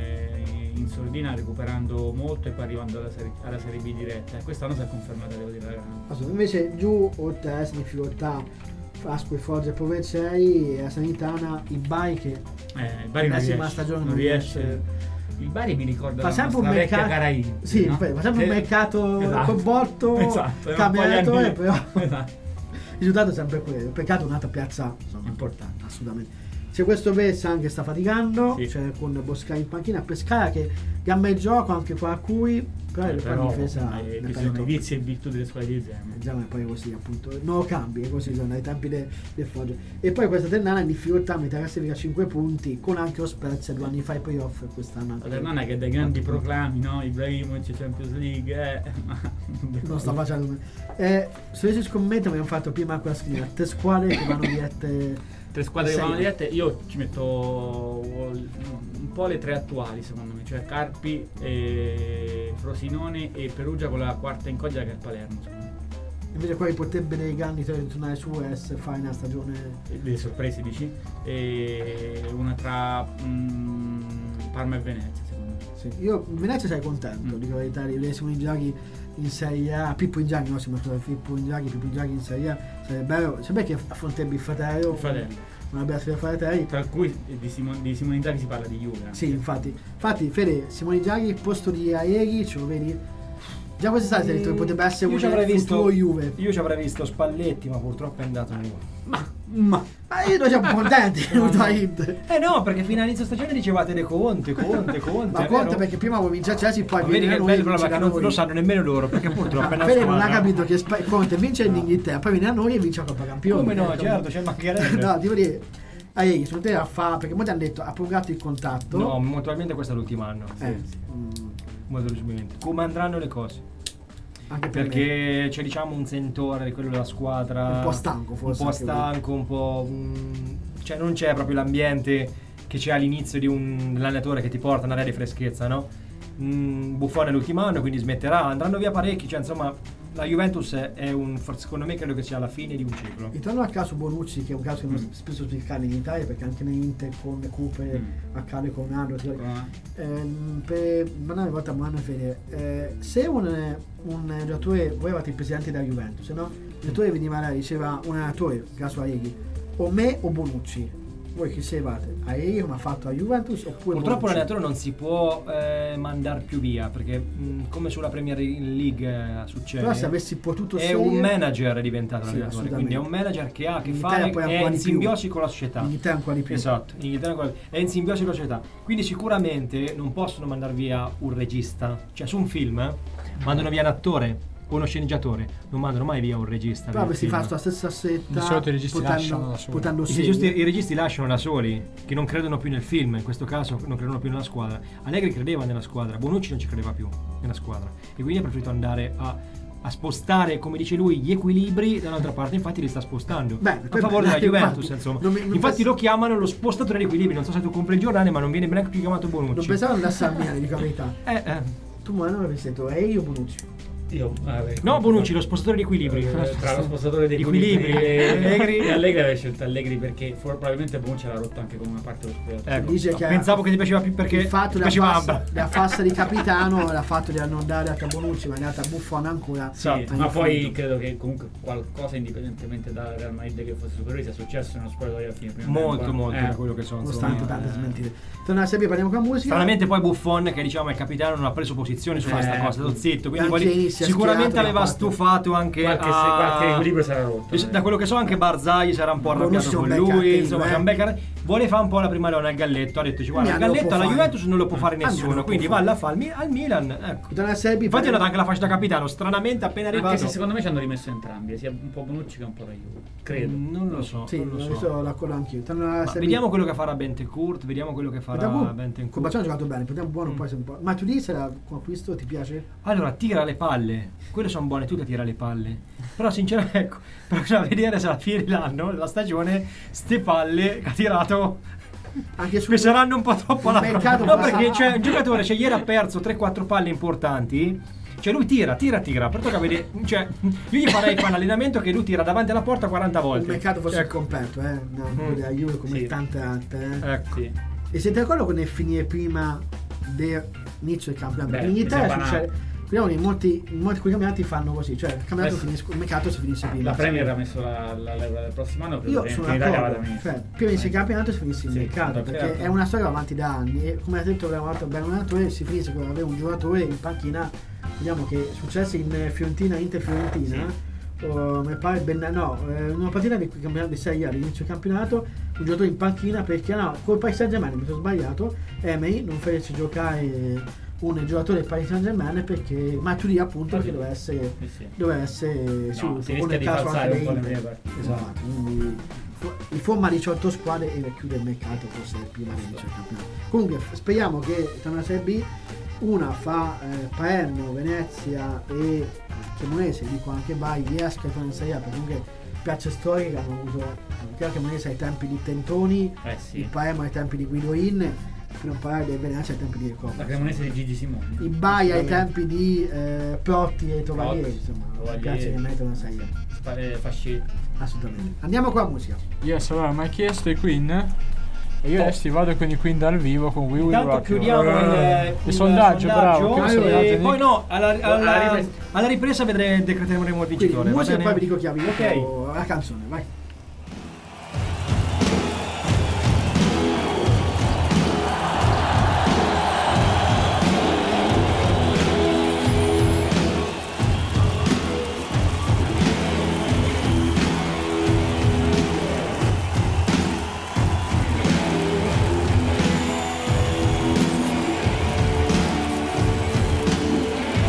S5: eh, in sordina recuperando molto e poi arrivando alla serie, alla serie B diretta, e quest'anno si è confermata, devo dire la grande.
S2: Assolutamente. Invece giù oltre a essere in difficoltà Asco e Foggia e Povecei e la Sanitana il Bari che
S5: Eh, il Bari non
S2: L'ennesima
S5: riesce,
S2: stagione
S5: non riesce. Il Bari mi ricorda
S2: fa
S5: la
S2: sempre un
S5: nostra vecchia
S2: mercato
S5: Caraini.
S2: sì,
S5: no?
S2: fa sempre un
S5: Che-
S2: mercato
S5: Esatto.
S2: col botto
S5: Esatto, era un po' gli
S2: cambiato
S5: anni-
S2: però
S5: Esatto.
S2: il risultato è sempre quello. Peccato un'altra piazza insomma,
S5: Importante.
S2: assolutamente. C'è questo Vessan che sta faticando,
S5: Sì.
S2: c'è con Boscari in panchina, Pescara che gamba il gioco anche qua a cui però,
S5: Eh,
S2: poi
S5: però
S2: in difesa
S5: eh,
S2: ne
S5: ci
S2: perde
S5: sono i
S2: troppo.
S5: vizi e virtù delle squadre di Zema.
S2: Diciamo che poi così appunto non lo cambi, è così sono ai tempi del de Foggia. E poi questa Ternana in difficoltà, metà classifica a cinque punti con anche lo Spezia due anni fa i playoff e quest'anno anche
S5: La Ternana che dai grandi proclami, no? Ibrahimovic, Champions League, eh, ma
S2: non sta facendo eh, se avessi scommettere abbiamo fatto prima quella scritta tre squadre che vanno dirette
S5: tre squadre che
S2: Sei.
S5: vanno dirette, io ci metto un po' le tre attuali secondo me, cioè Carpi, e Frosinone e Perugia con la quarta in coglia che è il Palermo, secondo me.
S2: invece poi potrebbe dei grandi tornare su e essere fare una stagione
S5: E delle sorprese dici, e una tra mm, Parma e Venezia secondo me.
S2: sì. Io in Venezia sei contento
S5: Mm.
S2: di la verità di vedere Simone Inzaghi in Serie A, Pippo Inzaghi no, siamo scusa, Pippo Inzaghi, Pippo Inzaghi in Serie A sarebbe bello, sarebbe che affronterebbe il fratello
S5: Il fratello.
S2: una bella sfida fratelli.
S5: Tra cui di Simone, di Simone Inzaghi si parla di Juve anche.
S2: Sì, infatti. Infatti, Fede, Simone Inzaghi, posto di Aeri, ce lo vedi? Già quest'estate hai detto che potrebbe essere
S3: Io
S2: un
S3: ci avrei
S2: futuro
S3: visto
S2: Juve.
S3: Io ci avrei visto Spalletti, ma purtroppo è andato in Juve.
S5: Ma, ma
S2: Ma io noi siamo contenti che è venuto a Inter.
S3: Eh no, perché fino all'inizio stagione dicevate le Conte, Conte, Conte.
S2: Ma
S3: è
S2: conta
S3: vero?
S2: perché prima vuoi vincere Chelsea, poi
S3: Ma vedi
S2: viene
S3: che
S2: a
S3: il
S2: noi e
S3: bello problema è
S2: vince
S3: che
S2: da
S3: non
S2: noi.
S3: lo sanno nemmeno loro, perché purtroppo è una
S2: Fede non ha
S3: squadra.
S2: capito che Sp- Conte vince in Inghilterra, poi viene a noi e vince la Coppa Campioni.
S3: Come no,
S2: Ecco.
S3: certo, ci mancherebbe.
S2: No, devo dire, Aeri, secondo te la fa, perché molti hanno detto ha prolungato il contratto.
S3: No, molto probabilmente questo è l'ultimo anno.
S2: Eh,
S3: Sì,
S2: mm,
S3: molto probabilmente. Come andranno le cose?
S2: anche per me.
S3: Perché c'è diciamo un sentore di quello della squadra.
S2: Un po' stanco, forse,
S3: Un po'
S2: anche
S3: stanco, un po'. mm, cioè non c'è proprio l'ambiente che c'è all'inizio di un allenatore che ti porta un'area di freschezza, no? Mm, Buffon è l'ultimo anno, quindi smetterà, andranno via parecchi, cioè insomma la Juventus è un, secondo me credo che sia la fine di un ciclo.
S2: Ritorno al caso Bonucci, che è un caso che non
S5: Mm.
S2: spesso si accade in Italia, perché anche nell'Inter con Cooper
S5: Mm.
S2: accade con Nando.
S5: Ah.
S2: Ehm, per mandare una volta a Mano e Fede, eh, se un, un giocatore, voi eravate il presidente della Juventus, no? Il giocatore veniva là e diceva un allenatore, caso Aeghi, o me o Bonucci, voi chi servate? Aerei come ha fatto a Juventus oppure
S3: Purtroppo
S2: Bonucci?
S3: l'allenatore non si può eh, mandare più via, perché mh, come sulla Premier League eh, succede,
S2: Però se avessi potuto
S3: è
S2: scegliere-
S3: un manager è diventato
S2: Sì,
S3: l'allenatore,
S2: assolutamente.
S3: quindi è un manager che ha a che
S2: In
S3: fare,
S2: Italia poi
S3: è
S2: ancora
S3: in
S2: di più.
S3: simbiosi con la società.
S2: In Italia ancora di più.
S3: Esatto, in Italia ancora- è in simbiosi con la società. Quindi sicuramente non possono mandare via un regista, cioè su un film eh, mandano via un attore o uno sceneggiatore, non mandano mai via un regista.
S2: Però
S3: via il
S2: avresti
S3: film.
S2: fatto la stessa setta
S4: Di solito i registi
S2: potendo-
S4: lasciano da soli.
S2: potendo
S3: I
S2: scegliere.
S3: registi, I registi lasciano da soli, che non credono più nel film, in questo caso non credono più nella squadra. Allegri credeva nella squadra, Bonucci non ci credeva più nella squadra e quindi ha preferito andare a, a spostare, come dice lui, gli equilibri da un'altra parte, infatti li sta spostando
S2: Beh,
S3: a favore della
S2: infatti,
S3: Juventus, insomma.
S2: non mi- non
S3: Infatti
S2: pens-
S3: lo chiamano lo spostatore di equilibri, non so se tu compri il giornale, ma non viene neanche più chiamato Bonucci.
S2: Non pensavo andasse a Milano, di verità.
S3: Eh, eh.
S2: Tu ma non avresti detto Aerei o Bonucci?
S5: Io, vabbè,
S3: No, Bonucci, lo spostatore di equilibri.
S5: Eh, tra lo spostatore dei
S3: equilibri
S5: e
S3: Allegri.
S5: e Allegri aveva scelto Allegri perché for- probabilmente Bonucci l'ha rotto anche come una parte dello spogliatoio.
S3: Ecco,
S2: Dice che
S3: pensavo che ti piaceva più perché
S2: il fatto
S3: ti
S2: della
S3: piaceva
S2: fassa,
S3: Ambra.
S2: della fassa di capitano l'ha fatto di non dare a Bonucci, ma è andata a Buffon ancora.
S5: Sì,
S2: Ha
S5: ma poi
S2: infinito.
S5: credo che comunque qualcosa, indipendentemente dal Real Madrid che fosse superiore, sia successo nello spogliatoio alla fine. Prima
S3: Molto,
S5: tempo.
S3: molto,
S5: Eh.
S3: da quello che so.
S2: Nonostante
S3: insomma.
S2: tante smentite. Torna sempre, parliamo con la musica.
S3: Stranamente poi Buffon, che diciamo è il capitano, non ha preso posizione su
S5: Eh,
S3: questa cosa, è stato zitto, quindi
S2: anche
S3: poi
S2: inizia
S3: sicuramente
S2: schierato da
S3: aveva
S2: parte.
S3: stufato anche
S5: Qualche,
S3: a...
S5: qualche equilibrio sarà rotto.
S3: Da quello che so anche Barzagli sarà un po' arrabbiato
S2: Bonucci
S3: con
S2: è un bel
S3: lui,
S2: cattivo,
S3: insomma
S2: eh.
S3: c'è un bel car- vuole fare un po' la prima leone al Galletto, ha detto guarda
S2: Mi
S3: il
S2: hanno
S3: Galletto
S2: lo
S3: alla
S2: può
S3: Juventus
S2: fare.
S3: non lo può fare
S2: Ah, mi hanno
S3: nessuno,
S2: lo
S3: quindi
S2: può
S3: valla a fare al, Mi- al Milan, ecco.
S2: Torna Serbi,
S3: Infatti è
S2: parliamo-
S3: andato anche la fascia da capitano, stranamente appena
S5: Anche
S3: arrivato.
S5: se secondo me ci hanno rimesso entrambi, sia un po' Bonucci che un po' la Juve. Credo.
S3: Mm, non lo so,
S2: Sì,
S3: non lo so.
S2: adesso l'accordo anch'io. Torna
S3: Ma
S2: Serbi.
S3: vediamo quello che farà Bentecourt, vediamo quello che farà
S2: Vediamo-
S3: Bentecourt.
S2: Con Baciano ha giocato bene, potrebbe buono
S3: Mm.
S2: poi se un po'. Ma tu dici la con acquisto ti piace?
S3: Allora, tira le palle. Quelle sono buone tutte a tirare le palle. Però sinceramente, ecco, però bisogna vedere se alla fine dell'anno, della stagione, ste palle che ha tirato
S2: Anche su
S3: peseranno un po' troppo
S2: il
S3: la
S2: mercato
S3: No,
S2: passa-
S3: perché c'è un giocatore, cioè ieri ha perso tre quattro palle importanti. Cioè lui tira, tira, tira. Per tocca vedere, cioè io gli farei fare un allenamento che lui tira davanti alla porta quaranta volte.
S2: il mercato fosse
S3: Ecco.
S2: completo, eh. No,
S3: Mm.
S2: quello della Juve come
S5: Sì.
S2: tante altre. Eh.
S3: Ecco.
S5: Sì.
S2: E siete d'accordo con il finire prima dell'inizio del campionato?
S5: Beh,
S2: Perché in
S5: mi
S2: Italia
S5: sembra
S2: succede. Vediamo in molti, in molti quei campionati fanno così, cioè il campionato
S5: Eh sì.
S2: finisce, il mercato si finisce prima.
S5: La Premier ha messo la, la leva del prossimo anno, credo
S2: Io
S5: che
S2: sono
S5: in Italia vada
S2: d'accordo,
S5: meglio.
S2: cioè prima inizia il campionato si finisce il
S5: Sì,
S2: mercato,
S5: certo.
S2: perché è una storia avanti da anni e come ha detto una volta Ben allenatore si finisce con avere un giocatore in panchina, vediamo che è successo in Fiorentina, Inter Fiorentina, o, mi pare ben, no, eh, una partita di campionato di Serie A all'inizio del campionato, un giocatore in panchina perché no, col Paris Saint-Germain mi sono sbagliato, Emery non fece giocare un giocatore del Paris Saint-Germain perché Matuidi appunto che doveva essere
S5: Sì, sì.
S2: doveva essere sì,
S5: No, si
S2: come
S5: rischia
S2: nel
S5: di
S2: caso
S5: falsare
S2: anche
S5: un po' le
S2: dei-
S5: prime partite.
S2: esatto, quindi fu- in forma di diciotto squadre e chiude il mercato forse prima dell'inizio del campionato. Comunque f- speriamo che tra una Serie B una fa eh, Palermo, Venezia e Cremonese, dico anche Bari, riesca a tornare in Serie A perché comunque piazze storiche hanno avuto chiaro che Cremonese ai tempi di Tentoni,
S5: Eh sì.
S2: il Palermo ai tempi di Guidoin, per non parlare del Venezia ai tempi di Recoba.
S5: La Cremonese di Gigi Simoni.
S2: Il Bari ai tempi di eh, Protti e Tovalieri,
S5: Protti,
S2: insomma,
S5: Tovalieri.
S2: piazze che mettono a Serie A.
S5: Spa- eh, Fascetti.
S2: Assolutamente. Andiamo con la musica.
S4: Yes, allora mi hai chiesto i Queen e io
S3: Oh.
S4: adesso vado con i Queen dal vivo con We Will
S3: Intanto
S4: Rock You.
S3: chiudiamo il,
S4: il sondaggio, bravo. Che
S3: e
S4: sondaggio,
S3: poi
S4: Nick?
S3: no, alla, alla,
S5: Alla ripresa.
S3: alla ripresa vedremo, decreteremo il
S2: Quindi
S3: vincitore. va
S2: musica e
S3: bene?
S2: poi vi dico chi ha vinto
S3: Ok.
S2: la canzone, vai.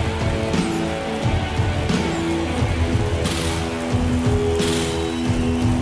S11: We'll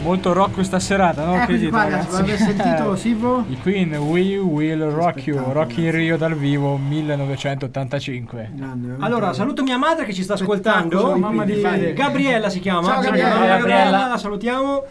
S4: molto rock questa serata, no? Che
S2: Eccoci
S4: dite,
S2: qua, ragazzi,
S4: ragazzi?
S2: avete sentito Silvo?
S4: I Queen, We Will Rock You, Rock in Rio dal vivo millenovecentottantacinque.
S3: Allora, saluto mia madre che ci sta ascoltando.
S4: Mamma di Fede.
S3: Gabriella si chiama.
S2: Ciao, Gabriella.
S3: Ciao, Gabriella,
S5: Gabriella.
S3: la salutiamo.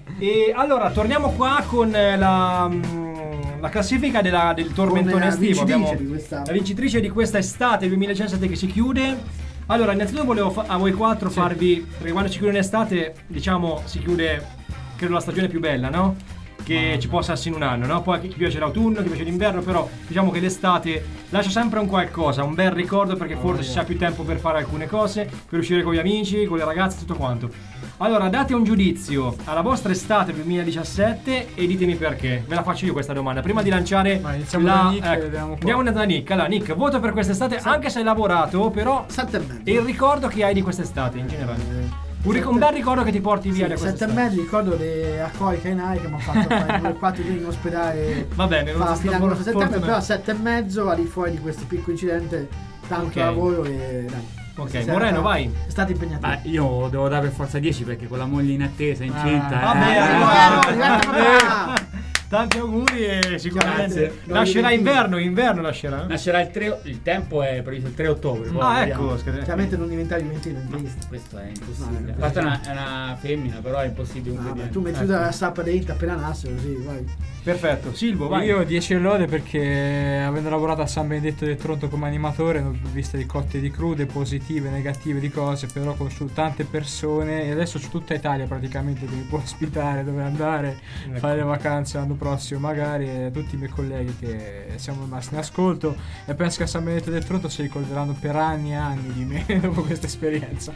S3: E allora, torniamo qua con eh, la, mm, la classifica della- del tormentone
S2: Come la
S3: estivo.
S2: vincitrice
S3: Abbiamo
S2: di questa-
S3: la vincitrice di questa estate duemiladiciassette che si chiude. Allora, innanzitutto volevo fa- a voi quattro farvi, perché quando si chiude in estate, diciamo, si chiude, credo, la stagione più bella, no? Che ci possa essere in un anno, no? Poi a chi piace l'autunno, chi piace l'inverno, però diciamo che l'estate lascia sempre un qualcosa, un bel ricordo, perché forse si ha più tempo per fare alcune cose, per uscire con gli amici, con le ragazze, tutto quanto. Allora, date un giudizio alla vostra estate duemiladiciassette e ditemi perché. Ve la faccio io questa domanda. Prima di lanciare
S4: Ma iniziamo
S3: la...
S4: da Nick e
S3: ecco,
S4: vediamo qua.
S3: andiamo da Nick. Allora, Nick, voto per quest'estate, anche se hai lavorato, però...
S2: Sette e mezzo.
S3: E il ricordo che hai di quest'estate in generale. Un, ric- un bel ricordo che ti porti via da
S2: Sì, sette e
S3: quest'estate.
S2: mezzo, ricordo le accoliche in aria che mi hanno fatto fare due quattro giorni in ospedale.
S3: Va bene, non
S2: fa
S3: sono
S2: fino
S3: stato
S2: agosto settembre,
S3: fortunato.
S2: però sette e mezzo al di fuori di questo piccolo incidente, tanto
S3: Ok.
S2: lavoro e dai.
S3: Ok,
S2: Questa
S3: Moreno,
S2: serata
S3: vai.
S2: È stato impegnativo.
S5: Ma io devo dare per forza dieci perché con la moglie in attesa, incinta.
S4: Ah,
S3: vabbè,
S5: eh,
S3: allora.
S2: Moreno, diventa papà.
S3: Tanti auguri e sicuramente
S5: Grazie.
S3: lascerà inverno, inverno lascerà.
S5: Nascerà il tre, il tempo è previsto il tre ottobre. poi
S3: Ah,
S5: vediamo.
S3: ecco, scusa.
S2: Chiaramente non diventare Juventino in vista.
S5: Questo è
S2: No,
S5: impossibile.
S2: no,
S5: A parte è una, è una femmina, però è impossibile un
S2: Ah,
S5: po'
S2: beh, tu metti giù la sappa dentro appena nasce così, vai.
S3: Perfetto, Silvo, vai.
S4: Io dieci lode perché avendo lavorato a San Benedetto del Tronto come animatore ne ho viste di cotte e di crude, positive, negative di cose, però ho conosciuto tante persone e adesso c'è tutta Italia praticamente che mi può ospitare, dove andare,
S3: Ecco.
S4: fare le vacanze l'anno prossimo magari, e tutti i miei colleghi che siamo rimasti in ascolto e penso che a San Benedetto del Tronto si ricorderanno per anni e anni di me dopo questa esperienza.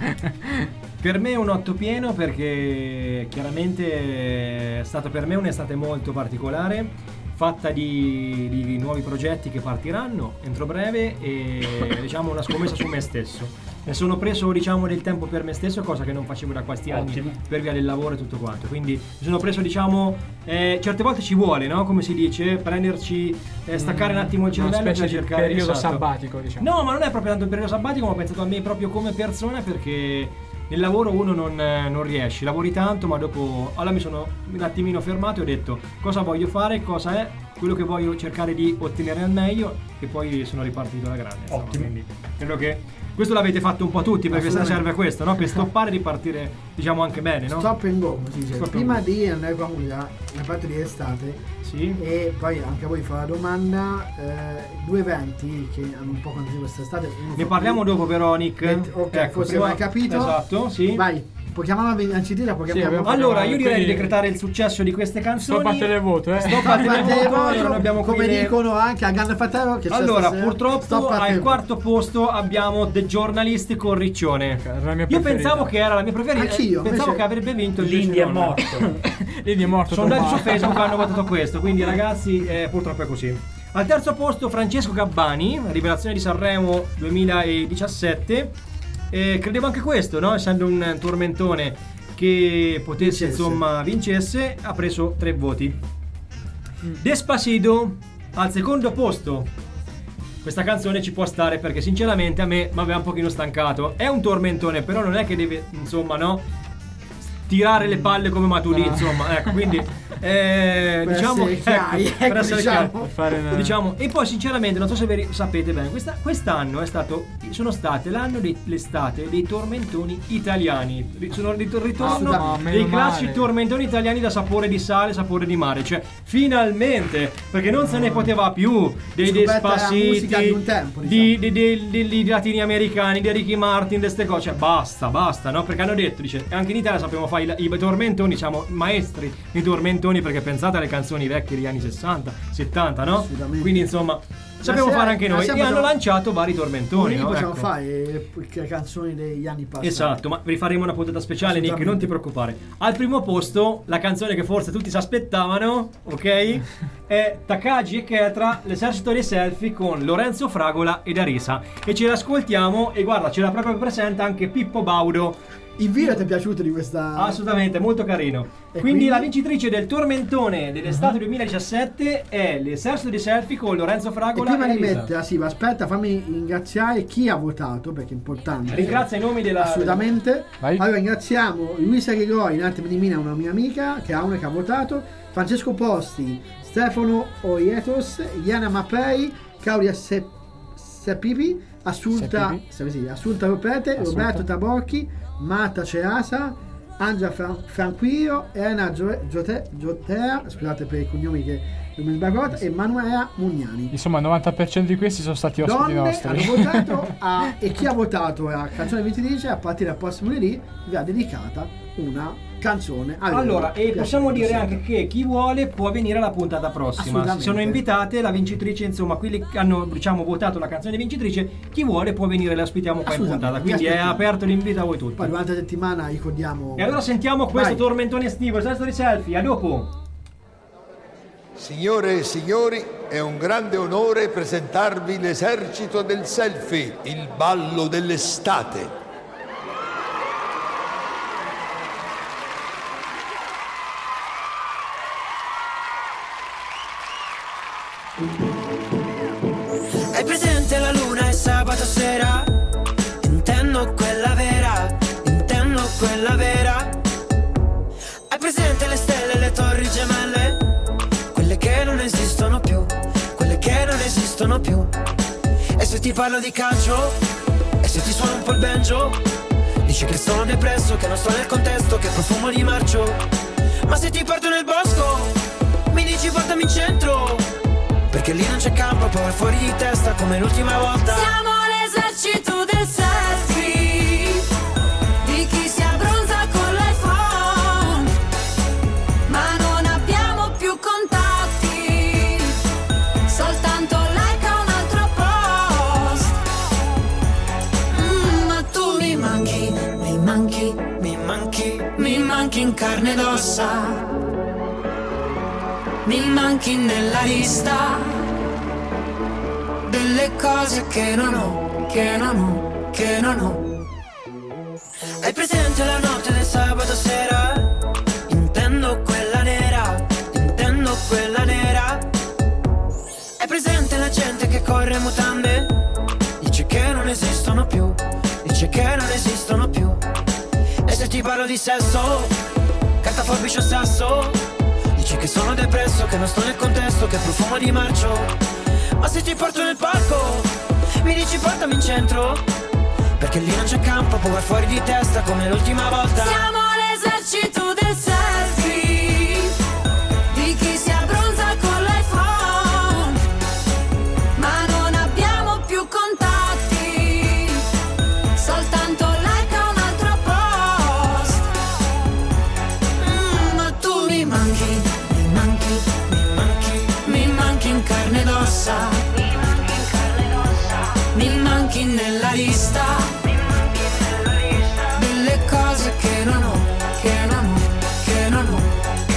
S3: Per me è un otto pieno perché chiaramente è stato per me un'estate molto particolare, fatta di, di nuovi progetti che partiranno entro breve e diciamo una scommessa su me stesso. Ne sono preso diciamo del tempo per me stesso, cosa che non facevo da questi anni
S5: Ottimo.
S3: per via del lavoro e tutto quanto. Quindi mi sono preso diciamo eh, certe volte ci vuole, no? Come si dice, prenderci eh, staccare un attimo il
S4: Una
S3: cervello
S4: specie
S3: per
S4: di
S3: cercare
S4: periodo
S3: esatto.
S4: sabbatico, diciamo.
S3: No, ma non è proprio tanto il periodo sabbatico, ma ho pensato a me proprio come persona perché nel lavoro uno non, eh, non riesce, lavori tanto, ma dopo allora mi sono un attimino fermato e ho detto cosa voglio fare, cosa è quello che voglio cercare di ottenere al meglio e poi sono ripartito alla grande. insomma.
S5: Ottimo.
S3: Quindi credo che questo l'avete fatto un po' tutti perché se ne serve a questo, no? Per stoppare e ripartire diciamo anche bene, no?
S2: Stop and go, si dice.
S3: Stop and
S2: Prima
S3: go.
S2: di andare qua la, la parte di estate
S3: Sì.
S2: e poi anche a voi fa la domanda, eh, due eventi che hanno un po' condiviso quest'estate. uno
S3: Ne
S2: fa-
S3: parliamo dopo però Nick.
S2: Venti- ok,
S3: Ecco,
S2: forse
S3: prima-
S2: hai capito.
S3: Esatto, sì.
S2: Vai, puoi chiamarla anzitira, puoi
S4: Sì,
S2: chiamarla.
S4: abbiamo-
S3: Allora, io direi di
S4: Quindi-
S3: decretare il successo di queste canzoni.
S4: Sto battendo il voto, eh.
S3: Sto battendo il
S2: Batte
S3: voto,
S2: voto,
S3: allora abbiamo
S2: come
S3: qui le-
S2: dicono anche a Grande Fratello che c'è
S3: Allora,
S2: stasera.
S3: purtroppo
S2: Stop batte
S3: al
S2: voto.
S3: quarto posto abbiamo The Journalist con Riccione.
S4: Era la mia
S3: Io
S4: preferita.
S3: pensavo che era la mia preferita.
S2: Anch'io,
S3: Pensavo
S2: invece-
S3: che avrebbe vinto il
S5: L'Indy è morto.
S4: L'Indy è morto.
S3: Sondaggi su
S4: troppo.
S3: Facebook hanno votato questo, quindi ragazzi eh, purtroppo è così. Al terzo posto Francesco Gabbani, rivelazione di Sanremo duemiladiciassette. Eh, credevo anche questo, no? Essendo un tormentone che potesse
S2: Vincesse.
S3: insomma vincesse, ha preso tre voti. Despacito al secondo posto. Questa canzone ci può stare perché sinceramente a me mi aveva un pochino stancato. È un tormentone, però non è che deve, insomma, no? Tirare le palle come Matuidi,
S4: No.
S3: insomma, ecco, quindi eh,
S2: Per
S3: diciamo
S2: essere
S3: che
S2: chiari,
S3: ecco,
S2: ecco,
S3: per essere
S2: diciamo.
S3: chiari.
S4: Fare una-
S3: Diciamo, e poi sinceramente non so se vi sapete bene, questa- quest'anno è stato sono state l'anno dell'estate dei tormentoni italiani. Ri- Sono il ritorno
S4: Ah, meno
S3: dei classici
S4: male.
S3: tormentoni italiani da sapore di sale, sapore di mare, cioè finalmente, perché non se ne poteva più dei
S2: Scoperta la
S3: Despaciti,
S2: musica di un tempo,
S3: di,
S2: diciamo.
S3: di, di- di- di latinoamericani, di Ricky Martin, di queste cose, cioè basta, basta, no? Perché hanno detto, dice, anche in Italia sappiamo fare i, i tormentoni, siamo maestri di tormentoni perché pensate alle canzoni vecchie degli anni sessanta, settanta, no?
S2: Assolutamente.
S3: Quindi insomma sappiamo
S2: se-
S3: fare anche
S2: ma
S3: noi
S2: se
S3: e
S2: possiamo-
S3: hanno lanciato vari tormentoni,
S2: Noi
S3: no?
S2: possiamo
S3: Ecco.
S2: fare le canzoni degli anni passati.
S3: Esatto, ma rifaremo una puntata speciale, Nick,
S2: Assolutamente.
S3: non ti preoccupare. Al primo posto, la canzone che forse tutti si aspettavano, ok? È Takagi e Ketra, l'esercito dei selfie con Lorenzo Fragola ed Arisa. E ce l'ascoltiamo e guarda, ce l'ha proprio presente anche Pippo Baudo
S2: Il video ti è piaciuto di questa?
S3: Assolutamente, molto carino.
S2: E
S3: Quindi,
S2: quindi?
S3: la vincitrice del tormentone dell'estate duemiladiciassette è l'esercito di selfie con Lorenzo
S2: E
S3: Fragola
S2: prima
S3: e
S2: di
S3: Elisa.
S2: mettere, ah, sì, ma aspetta, fammi ringraziare chi ha votato, perché è importante.
S3: Ringrazia i nomi della...
S2: Assolutamente.
S4: Vai.
S2: Allora ringraziamo Luisa Rigoi, in arte Medimina, una mia amica, che ha una che ha votato, Francesco Posti, Stefano Oietos, Iana Mapei, Claudia Se- Sepipi, Assunta,
S4: Sepipi.
S2: sì, Assunta Ropete,
S4: Assunta.
S2: Roberto Taborchi, Marta Cerasa, Angela Fran- Franquillo, Elena Gio- Giote- Giotea, scusate per i cognomi che non mi sbagliato, e Manuela Mugnani.
S4: Insomma, il novanta per cento di questi sono stati ospiti
S2: Donne
S4: nostri.
S2: hanno votato a, e chi ha votato a canzone vincitrice, a partire dal prossimo lunedì vi ha dedicata una canzone.
S3: Allora, e
S2: piace
S3: possiamo
S2: molto,
S3: dire
S2: sì.
S3: anche che chi vuole può venire alla puntata prossima.
S2: Assolutamente.
S3: Sono invitate la vincitrice, insomma, quelli che hanno, diciamo, votato la canzone vincitrice, chi vuole può venire, le ospitiamo qua in
S2: Assolutamente,
S3: puntata. Quindi
S2: vi
S3: è
S2: aspettiamo.
S3: aperto l'invito a voi tutti.
S2: Poi durante la settimana ricordiamo.
S3: E allora sentiamo questo
S2: Vai.
S3: tormentone estivo, esercito di selfie, a dopo.
S14: Signore e signori, è un grande onore presentarvi l'esercito del selfie, il ballo dell'estate.
S11: Hai presente la luna e sabato sera? Intendo quella vera, intendo quella vera. Hai presente le stelle e le torri gemelle? Quelle che non esistono più, quelle che non esistono più. E se ti parlo di calcio? E se ti suono un po' il banjo? Dici che sono depresso, che non sto nel contesto, che profumo di marcio. Ma se ti porto nel bosco, mi dici portami in centro, perché lì non c'è campo, poi fuori di testa come l'ultima volta.
S7: Siamo l'esercito del selfie, di chi si abbronza con l'iPhone, ma non abbiamo più contatti, soltanto like a un altro post. Mm, ma tu mi manchi, mi manchi,
S11: Mi manchi,
S7: mi manchi in carne ed ossa, mi manchi nella lista delle cose che non ho, che non ho, che non ho.
S11: hai presente la notte del sabato sera? Intendo quella nera, intendo quella nera. Hai presente la gente che corre in mutande? Dice che non esistono più, dice che non esistono più. E se ti parlo di sesso, carta, forbice o sasso, dici che sono depresso, che non sto nel contesto, che profumo di marcio. Ma se ti porto nel parco, mi dici portami in centro, perché lì non c'è campo, può fuori di testa come l'ultima volta.
S7: Siamo l'esercito del selfie, di chi si abbronza con l'iPhone, ma non abbiamo più contatti, soltanto like a un altro post. Mm, ma tu mi manchi, mi manchi,
S11: Mi manchi,
S7: mi manchi in carne ed ossa, mi manchi nella lista delle cose che non ho, che non ho, che non ho.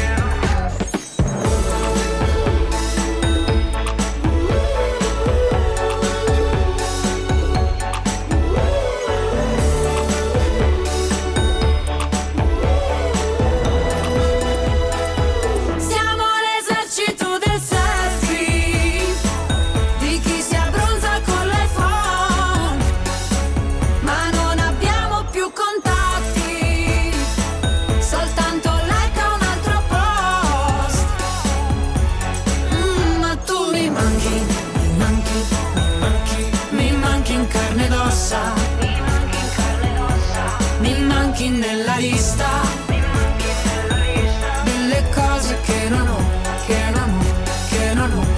S7: Siamo l'esercito del selfie, di chi si abbronza con l'iPhone, ma non abbiamo più contatti, soltanto like a un altro post. Mm, ma tu mi manchi, mi manchi,
S11: mi manchi,
S7: mi manchi in carne ed ossa, mi manchi nella lista delle cose che non ho, che non ho, che non ho.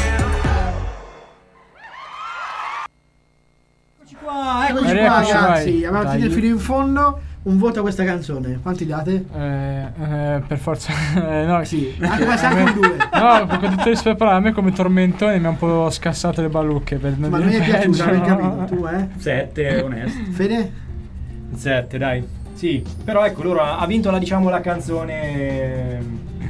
S3: Eccoci qua, eccoci
S2: Eccoci
S3: qua.
S2: qua,
S4: Eccoci,
S2: ragazzi.
S4: vai.
S2: Abbiamo
S4: Dai.
S2: finito fino in fondo. Un voto a questa canzone. Quanti date?
S4: Eh, eh, per forza. Eh, no,
S2: Sì, anche ma anche un due.
S4: No, con tutto rispetto, però, a me come tormentone mi ha un po' scassato le ballucche. Per non
S2: Ma non mi
S4: dire
S2: è piaciuta,
S4: peggio.
S2: avevi capito? Tu, eh?
S5: sette, onesto.
S2: Fede?
S3: sette, dai. Sì, però ecco, loro ha, ha vinto la, diciamo, la canzone
S2: Che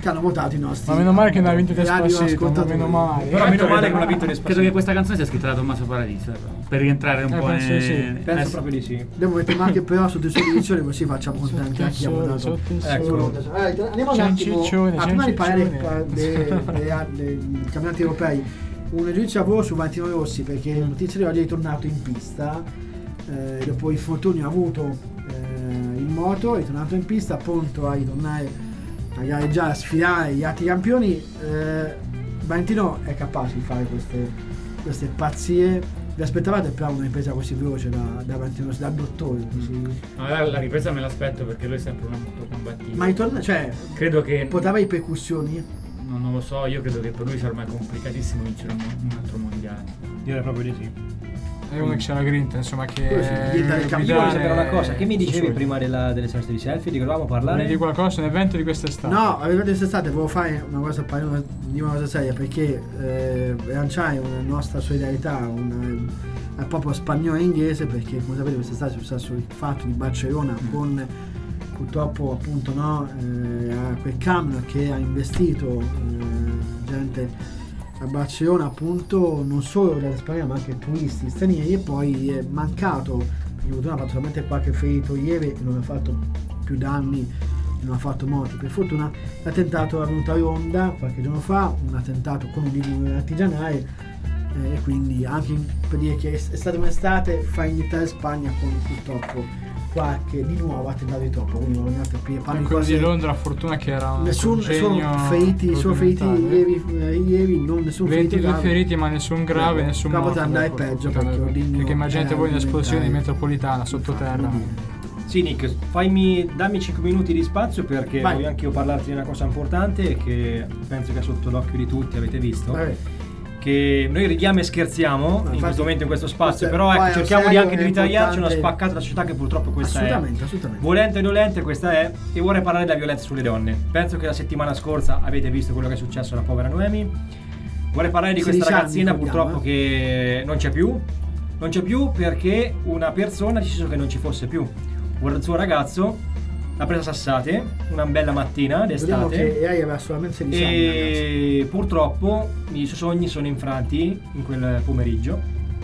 S2: che hanno votato i nostri.
S4: Ma meno male che non ha vinto
S2: radio
S4: Despacito, ma
S2: ascoltatori.
S4: meno male.
S3: Però meno male che non ha vinto Despacito.
S5: Credo che questa canzone sia scritta da Tommaso Paradiso, per rientrare un
S4: Eh,
S5: po'
S4: penso
S5: nel...
S4: sì.
S3: Penso
S5: adesso-
S3: proprio di sì.
S2: Devo mettere anche però sotto il suo edizione, così facciamo contenti anche chi ha votato.
S4: Sotto il
S3: Eccolo.
S4: sole.
S2: Eh, andiamo un
S4: C'è un
S2: attimo
S4: ciccione,
S2: ah,
S4: c'è
S2: prima
S4: un
S2: di parlare
S4: ciccione.
S2: dei dei- dei campionati europei. Un giudizio a volo su Valentino Rossi, perché
S4: Mm.
S2: notizia di oggi è ritornato in pista eh, dopo il infortunio avuto eh, in moto, è tornato in pista pronto a ritornare a gareggiare, a sfidare gli altri campioni. eh, Valentino è capace di fare queste, queste pazzie. Vi aspettavate però una ripresa così veloce da, da Valentino Rossi, dal dottore così?
S5: No, la, la ripresa me l'aspetto perché lui è sempre un molto combattivo.
S2: Ma ritorna, cioè
S5: Credo che...
S2: poteva ripercussioni?
S5: No, non lo so, io credo che per lui sia ormai complicatissimo vincere un, un altro mondiale.
S3: Direi proprio di sì.
S4: È uno che c'è la grinta, insomma, che
S2: Quello sì, diventa il
S3: Io voglio sapere una cosa, che mi dicevi
S4: Sui.
S3: prima della, dell'esercito di selfie? Di che dovevamo parlare?
S4: Di qualcosa, un evento di quest'estate.
S2: No, avevate quest'estate volevo fare una cosa, parliamo di una cosa seria, perché eh, lanciare una nostra solidarietà una, al popolo spagnolo e inglese, perché come sapete quest'estate è successo il fatto di Barcellona con purtroppo appunto no, eh, a quel camion che ha investito eh, gente a Barcellona, appunto non solo dalla Spagna ma anche turisti stranieri, e poi è mancato, perché fortuna ha fatto solamente qualche ferito lieve e non ha fatto più danni, non ha fatto morti per fortuna. L'attentato è venuto a Ronda qualche giorno fa, un attentato con un libro artigianale, eh, e quindi anche in- per dire che è, è stata un'estate fa in Italia e Spagna con purtroppo qualche di nuovo attentato di troppo, quindi non vogliamo capire, parlo
S4: In
S2: di
S4: quello di
S2: cose-
S4: Londra, fortuna che era un
S2: nessun
S4: congegno
S2: sono feriti, sono feriti
S4: documentale.
S2: lievi, eh, lievi, non nessun ferito
S4: ventidue
S2: grave.
S4: feriti, ma nessun grave,
S2: Eh,
S4: nessun
S2: qua
S4: morto.
S2: poteva andare
S4: per
S2: peggio,
S4: fortuna,
S2: perché Ordigno
S4: perché immaginate
S2: è
S4: voi un'esplosione in
S2: alimentare-
S4: metropolitana sottoterra.
S3: Sì, Nick, fammi, dammi cinque minuti di spazio perché
S2: Vai.
S3: voglio anche io parlarti di una cosa importante che penso che è sotto l'occhio di tutti, avete visto.
S2: Vai.
S3: Che noi ridiamo e scherziamo in
S2: infatti,
S3: questo momento in questo spazio,
S2: questo è-
S3: però
S2: poi
S3: ecco,
S2: è
S3: cerchiamo di
S2: serio,
S3: anche di
S2: è
S3: ritagliarci una
S2: importante.
S3: spaccata della società che purtroppo questa
S2: Assolutamente,
S3: è.
S2: assolutamente.
S3: Volente o nolente questa è, e vorrei parlare della violenza sulle donne. Penso che la settimana scorsa avete visto quello che è successo alla povera Noemi. Vorrei parlare di questa
S2: sedici anni,
S3: ragazzina
S2: ricordiamo,
S3: purtroppo
S2: eh.
S3: che non c'è più. Non c'è più perché una persona ha deciso che non ci fosse più. Un suo ragazzo l'ha presa a sassate una bella mattina
S2: Vediamo
S3: d'estate.
S2: che lei aveva solamente sedici anni, ragazzi.
S3: E purtroppo i suoi sogni sono infranti in quel pomeriggio.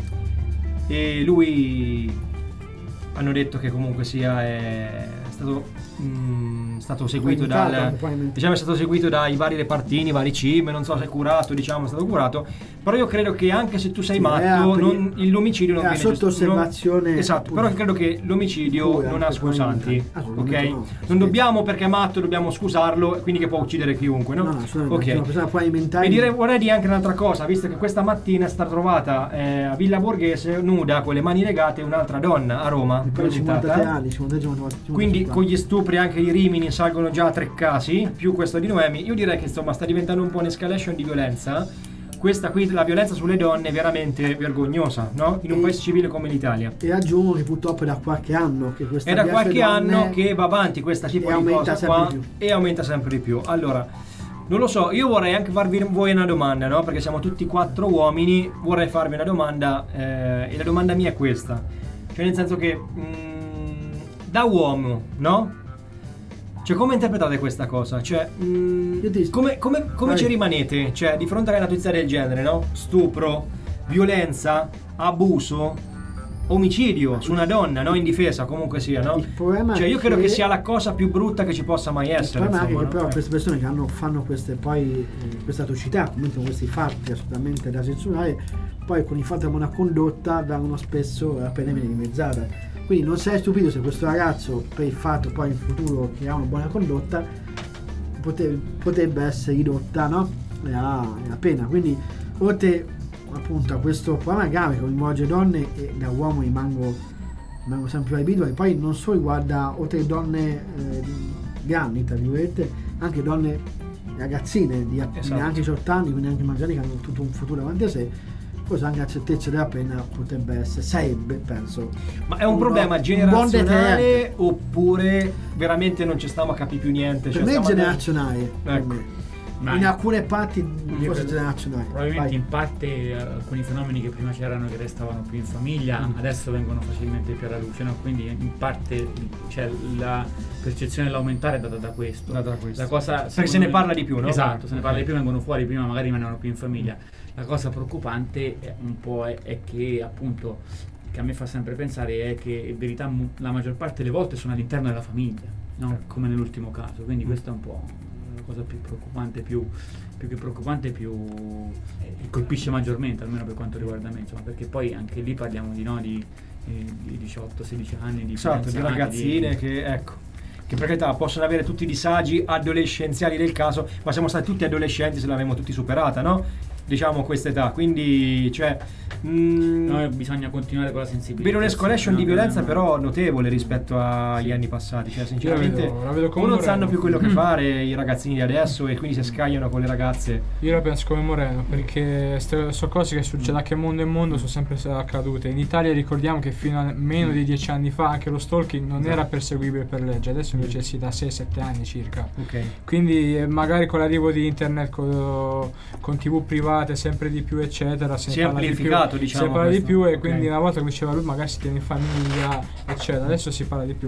S3: E lui, hanno detto che comunque sia è stato, mh, stato seguito
S2: Poi
S3: dal,
S2: poi poi-
S3: diciamo è stato seguito dai vari repartini, vari C I M, non so se è curato, diciamo è stato curato, però io credo che anche se tu sei
S2: Sì,
S3: matto
S2: era per-
S3: non, il- l'omicidio non
S2: era
S3: viene
S2: sotto
S3: giusto- non-
S2: osservazione,
S3: esatto,
S2: appunto.
S3: però credo che l'omicidio
S2: Pure,
S3: non ha
S2: anche
S3: scusanti,
S2: probabilmente. Assolutamente
S3: ok?
S2: no.
S3: Non dobbiamo, perché è matto, dobbiamo scusarlo, quindi che può uccidere chiunque, no?
S2: No, no, assolutamente,
S3: Ok.
S2: cioè, una persona può alimentare.
S3: E direi, vorrei dire anche un'altra cosa, visto che questa mattina è stata trovata eh, a Villa Borghese nuda con le mani legate un'altra donna a Roma,
S2: Poi cinquantatré
S3: progettata.
S2: anni, cinquantatré, cinquantaquattro,
S3: Quindi
S2: cinquantacinque.
S3: con gli stupri anche di Rimini salgono già a tre casi, più questo di Noemi. Io direi che insomma sta diventando un po' un'escalation di violenza. Questa qui, la violenza sulle donne, è veramente vergognosa, no? In un
S2: E-
S3: paese civile come l'Italia.
S2: E aggiungo che purtroppo è da qualche anno che questa
S3: È da
S2: violenza
S3: qualche
S2: alle donne
S3: anno che va avanti questa tipo
S2: e
S3: di
S2: aumenta
S3: cosa
S2: sempre
S3: qua
S2: di più.
S3: e aumenta sempre di più. Allora, non lo so, io vorrei anche farvi voi una domanda, no? Perché siamo tutti quattro uomini, vorrei farvi una domanda eh, e la domanda mia è questa. Cioè nel senso che mh, da uomo, no? Cioè come interpretate questa cosa? Cioè mh, come, come, come
S2: Vai.
S3: ci rimanete? Cioè di fronte a una notizia del genere, no? Stupro, violenza, abuso, omicidio su una donna, no? Indifesa comunque sia, no?
S2: Il problema
S3: Cioè io
S2: è
S3: credo
S2: che-
S3: che sia la cosa più brutta che ci possa mai
S2: Il
S3: essere.
S2: problema è anche
S3: insomma,
S2: che
S3: no?
S2: però queste persone che hanno, fanno queste poi eh, queste atrocità, comunque questi fatti assolutamente da censurare, poi con i fatti di buona condotta vengono spesso la pena viene dimezzata. Quindi non sei stupito se questo ragazzo, per il fatto poi in futuro che ha una buona condotta, pote- potrebbe essere ridotta, no? la, la pena. Quindi oltre appunto a questo problema grave che coinvolge donne, e da uomo rimango, rimango sempre abituato, e poi non solo riguarda oltre che donne eh, grandi, tra virgolette, anche donne ragazzine di
S3: Esatto.
S2: neanche diciotto anni, quindi anche maggiori che hanno tutto un futuro davanti a sé. Forse anche la certezza della pena potrebbe essere, sarebbe, penso.
S3: Ma è un
S2: uno-
S3: problema
S2: un buon
S3: generazionale
S2: deterrente.
S3: oppure veramente non ci stiamo a capire più niente?
S2: Per
S3: Cioè,
S2: me è
S3: stiamo andando-
S2: generazionale. per
S3: Ecco.
S2: me.
S5: Ma
S2: in alcune parti
S5: io
S2: forse
S5: credo-
S2: generazionali.
S5: Probabilmente
S2: Vai.
S5: in parte eh, alcuni fenomeni che prima c'erano che restavano più in famiglia
S3: Mm.
S5: adesso vengono facilmente più alla luce, no? Quindi in parte cioè, la percezione dell'aumentare è data da questo.
S3: Data da questo.
S5: La cosa,
S3: Perché se ne
S5: secondo me-
S3: parla di più, no?
S5: Esatto, se ne parla
S3: Ok.
S5: di più, vengono fuori prima, magari rimanevano più in famiglia. La cosa preoccupante è un po' è, è che appunto che a me fa sempre pensare è che in verità mu- la maggior parte delle volte sono all'interno della famiglia, no? Come nell'ultimo caso, quindi questa è un po' la cosa più preoccupante, più, più che preoccupante, più eh, che colpisce maggiormente, almeno per quanto riguarda me, insomma, perché poi anche lì parliamo di, no, di, eh, di diciotto sedici anni, di
S3: Esatto, di
S5: fidanzati,
S3: ragazzine
S5: di-
S3: che, ecco, che per carità possono avere tutti i disagi adolescenziali del caso, ma siamo stati tutti adolescenti se l'avevamo tutti superata, no? Diciamo questa età, quindi cioè mm,
S5: No, bisogna continuare con la sensibilità.
S3: vedo un'escalation
S5: no,
S3: di violenza
S5: no, no.
S3: però notevole rispetto agli anni passati, cioè sinceramente
S4: Io la vedo- la vedo come
S3: o non
S4: Moreno.
S3: sanno più quello che fare i ragazzini di adesso e quindi si scagliano con le ragazze.
S4: Io la penso come Moreno, perché sono cose che succedono anche mondo e mondo sono sempre accadute. In Italia ricordiamo che fino a meno di dieci anni fa anche lo stalking non era perseguibile per legge, adesso invece si da sei sette anni circa.
S3: Ok.
S4: Quindi eh, magari con l'arrivo di internet, con, con tv private sempre di più eccetera, se
S3: Si
S4: ne
S3: è
S4: parla di più,
S3: amplificato, diciamo,
S4: si parla di
S3: questo.
S4: più e
S3: Ok.
S4: quindi una volta che diceva lui magari si tiene in famiglia eccetera, adesso si parla di più.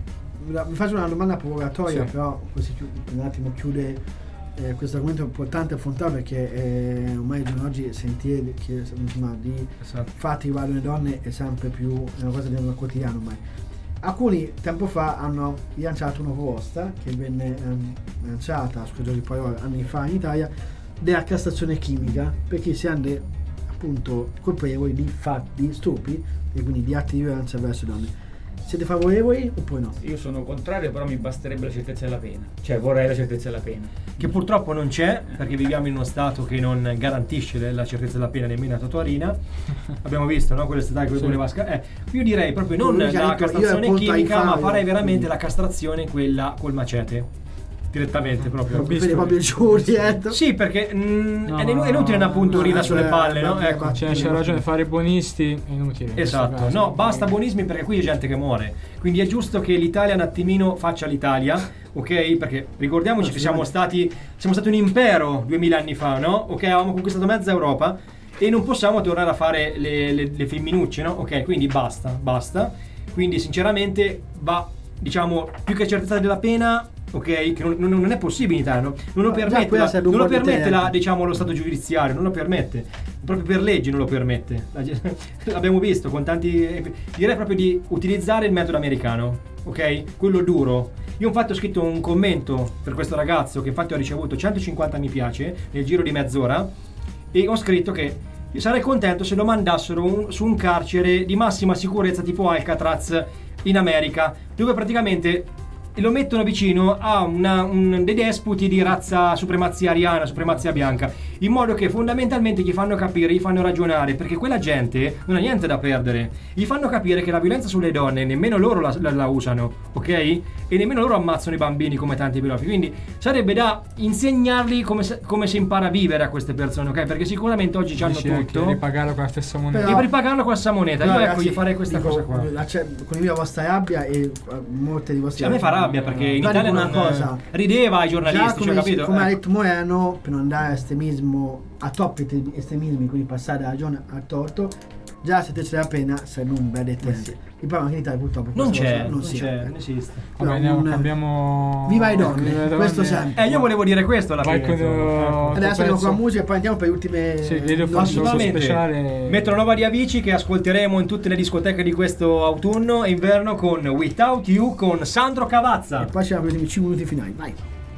S2: Mi faccio una domanda provocatoria,
S4: Sì.
S2: però così chiu- un attimo chiude eh, questo argomento importante affrontare, perché eh, ormai al giorno d'oggi sentire che insomma, di
S3: Esatto.
S2: fatti riguardo le donne è sempre più è una cosa del quotidiano ormai. Alcuni tempo fa hanno lanciato una proposta che venne ehm, lanciata, scusa di parole, anni fa in Italia, della castrazione chimica per chi si rende appunto colpevoli di fatti stupidi e quindi di atti di violenza verso le donne. Siete favorevoli oppure no?
S5: Io sono contrario, però mi basterebbe la certezza della pena. Cioè vorrei la certezza della pena.
S3: Che purtroppo non c'è, perché viviamo in uno stato che non garantisce la certezza della pena nemmeno a Totorina. Abbiamo visto, no? Quello statale che
S4: Sì.
S3: voleva sca- eh, io direi proprio non
S2: Colui che ha
S3: la
S2: detto, io
S3: castrazione
S2: appunto ai
S3: chimica, ma
S2: fari.
S3: farei veramente la castrazione quella col macete. Direttamente proprio.
S2: Vede proprio giù dietro.
S3: Sì, perché mm,
S4: No,
S3: è inu- è inutile una punturina
S2: no,
S3: sulle
S2: cioè,
S3: palle, no?
S2: vabbè,
S3: Ecco.
S2: ma-
S4: Cioè, c'è ragione, fare i buonisti è inutile. in questo
S3: Esatto,
S4: caso.
S3: no, basta buonismi perché qui c'è gente che muore. Quindi è giusto che l'Italia un attimino faccia l'Italia, ok? Perché ricordiamoci che siamo stati siamo stati un impero duemila anni fa, no? Ok, avevamo conquistato mezza Europa e non possiamo tornare a fare le, le, le femminucce, no? Ok, quindi basta, basta. Quindi sinceramente va, diciamo, più che certezza della pena, ok, che non, non- non è possibile in Italia, no? Non lo
S2: No, già
S3: permette,
S2: quella
S3: la,
S2: serve un
S3: non lo
S2: po' di
S3: permette la,
S2: tempo.
S3: diciamo, lo stato giudiziario, non lo permette, proprio per legge non lo permette. La ge- L'abbiamo visto con tanti, direi proprio di utilizzare il metodo americano, ok? Quello duro. Io infatti ho scritto un commento per questo ragazzo che infatti ho ricevuto centocinquanta mi piace nel giro di mezz'ora e ho scritto che sarei contento se lo mandassero un- su un carcere di massima sicurezza tipo Alcatraz in America, dove praticamente lo mettono vicino a una, un, dei despoti di razza supremazia ariana, supremazia bianca, in modo che fondamentalmente gli fanno capire, gli fanno ragionare, perché quella gente non ha niente da perdere, gli fanno capire che la violenza sulle donne nemmeno loro la, la- la usano, ok? E nemmeno loro ammazzano i bambini come tanti biologi, quindi sarebbe da insegnargli come, se- come si impara a vivere a queste persone, ok? Perché sicuramente oggi hanno
S4: Dici anche
S3: tutto
S4: di pagarlo con la stessa moneta.
S3: e per ripagarlo con la stessa moneta.
S2: Però,
S3: Io ecco,
S2: ragazzi,
S3: gli farei questa
S2: dico,
S3: cosa qua.
S2: la- cioè, condivido la vostra rabbia e eh, molte di vostre
S3: Cioè, a me fa rabbia perché in
S2: Però
S3: Italia
S2: dico
S3: non
S2: una cosa.
S3: rideva ai
S2: Già
S3: giornalisti,
S2: come,
S3: cioè, capito?
S2: come ha
S3: Ecco.
S2: detto Moreno, per non andare a estremismo, a troppi te- estremismi, quindi passare da ragione a torto, già la certezza della pena sarebbe un bel deterrente. Il problema è che in Italia purtroppo
S3: Non
S2: questa
S3: c'è,
S2: cosa
S3: non
S2: si
S3: c'è,
S2: ha.
S3: non esiste.
S4: Vabbè,
S2: Però
S4: andiamo,
S2: un-
S4: abbiamo...
S2: Viva le donne,
S4: Viva le
S2: questo
S4: donne.
S2: sempre.
S3: Eh, io volevo dire questo alla
S4: Vai
S3: fine.
S4: con,
S3: insomma.
S4: uh,
S3: Ecco.
S2: Adesso andiamo con la
S4: penso-
S2: musica e poi andiamo per le ultime.
S4: Sì, io devo
S2: notizie.
S4: fare solo
S3: Assolutamente.
S4: speciale.
S3: Metro Nova di Avicii che ascolteremo in tutte le discoteche di questo autunno e inverno con Without You con Sandro Cavazza.
S2: E poi ci abbiamo i ultimi cinque minuti finali. Vai.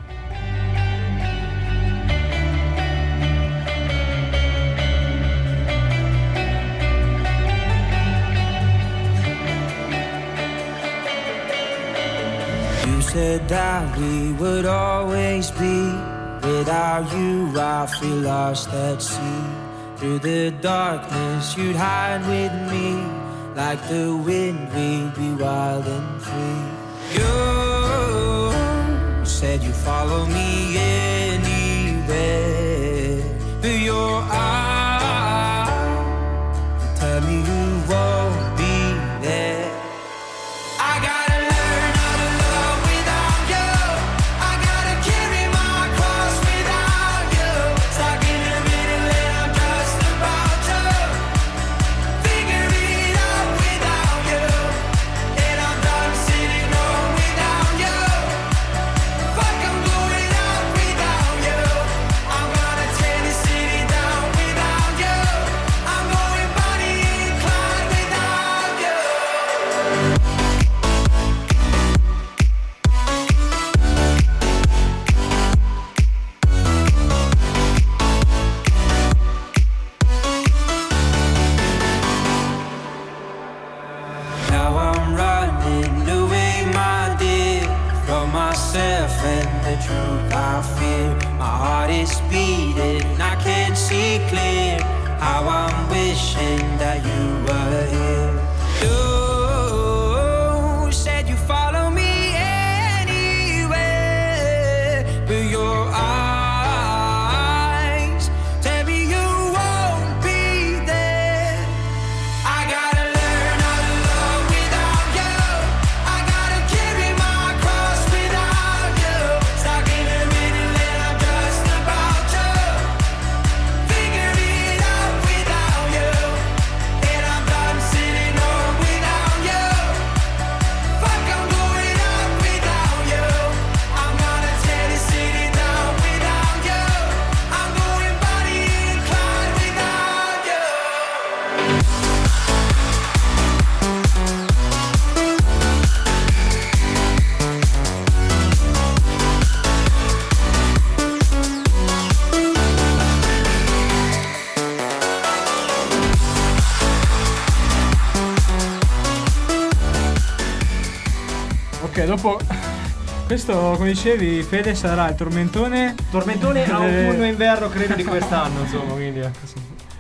S11: You said that we would always be. Without you, I feel lost at sea. Through the darkness, you'd hide with me. Like the wind, we'd be wild and free. You said you'd follow me anywhere. But your eyes tell me you won't be there. I gotta learn how to love without you. I gotta carry my cross without truth I fear. My heart is beating, I can't see clear. How I'm wishing that you were here. You said you follow me anywhere, but your eyes tell me you won't be there. I gotta learn how to love without you. I gotta carry my cross without you. Stuck in a middle and I'm just about to figure it out without you. And I'm done sitting home without you. Fuck, I'm going out without you. I'm gonna tell you sitting down without you. I'm going body inclined without you.
S4: Ok, dopo questo, come dicevi, Fede, sarà il tormentone.
S3: Tormentone
S4: delle-
S3: autunno-inverno credo di quest'anno, insomma, quindi ecco, sì.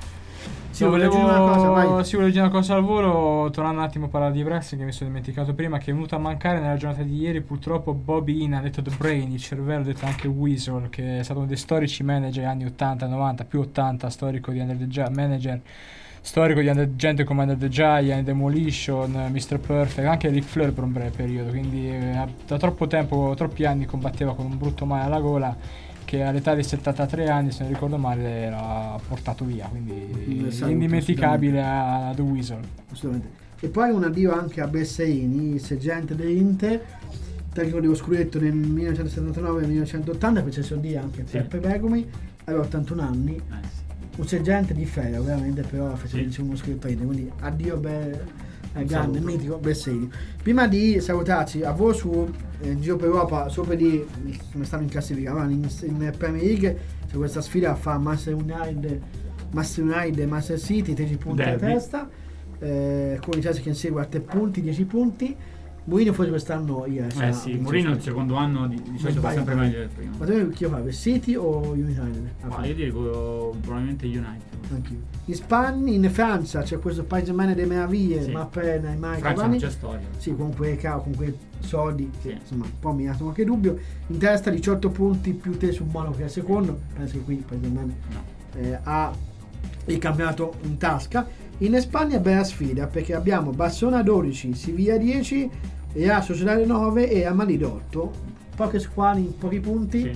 S2: Sì,
S4: No,
S2: volevo
S4: volevo,
S2: dire una cosa, vai.
S4: sì, volevo dire una cosa al volo, tornando un attimo a parlare di wrestling che mi sono dimenticato prima, che è venuto a mancare nella giornata di ieri purtroppo Bobby Heenan, detto The Brain, il cervello, detto anche Weasel, che è stato uno dei storici manager anni ottanta novanta, più ottanta, storico di Under the Gi- manager storico di under- gente come Under the Giant, Demolition, mister Perfect, anche Ric Flair per un breve periodo, quindi eh, da troppo tempo, troppi anni combatteva con un brutto male alla gola che all'età di settantatré anni, se non ricordo male, l'ha portato via, quindi
S2: Un saluto,
S4: indimenticabile a, a The Weasel.
S2: Assolutamente. E poi un addio anche a Bessaini, seggente dell'Inter, tecnico dello scudetto nel millenovecentosettantanove millenovecentottanta, fece esordire anche
S5: Sì.
S2: Peppe Begumi, aveva ottantuno anni,
S5: Eh, sì.
S2: un seggente di ferro veramente, però fece
S5: Sì.
S2: diciamo, uno scudetto a Inter, quindi addio be- eh,
S5: Un
S2: grande,
S5: saluto.
S2: mitico Bessaini. Prima di salutarci, a voi su eh, Giro per Europa, sopra di come stanno in classifica, ma in, in Premier League c'è questa sfida fra Manchester United, Manchester United e Manchester City, tredici punti
S5: Derby.
S2: a testa, eh, con il Chelsea che insegue a tre punti, dieci punti. Mourinho forse quest'anno io,
S5: Eh sì, Mourinho il secondo anno di, di solito fa sempre meglio del primo.
S2: Ma tu chi lo fa? City o United?
S5: Ma io dico probabilmente United.
S2: Anch'io. In Spagna, in Francia c'è questo paese mane delle meraviglie,
S5: Sì.
S2: Mbappé, Neymar,
S5: Francia
S2: Cavani.
S5: non c'è storia.
S2: Sì, con quei cavolo, con quei soldi,
S5: Sì.
S2: insomma, un po' mi ha dato qualche dubbio. In testa diciotto punti più te su Monaco che è al secondo, penso che qui il paese mane
S5: No.
S2: eh, ha il campionato in tasca. In Spagna bella sfida perché abbiamo Barcellona dodici, Siviglia dieci, Real Sociedad nove e Amalide otto. Poche squadre in pochi punti.
S5: Sì.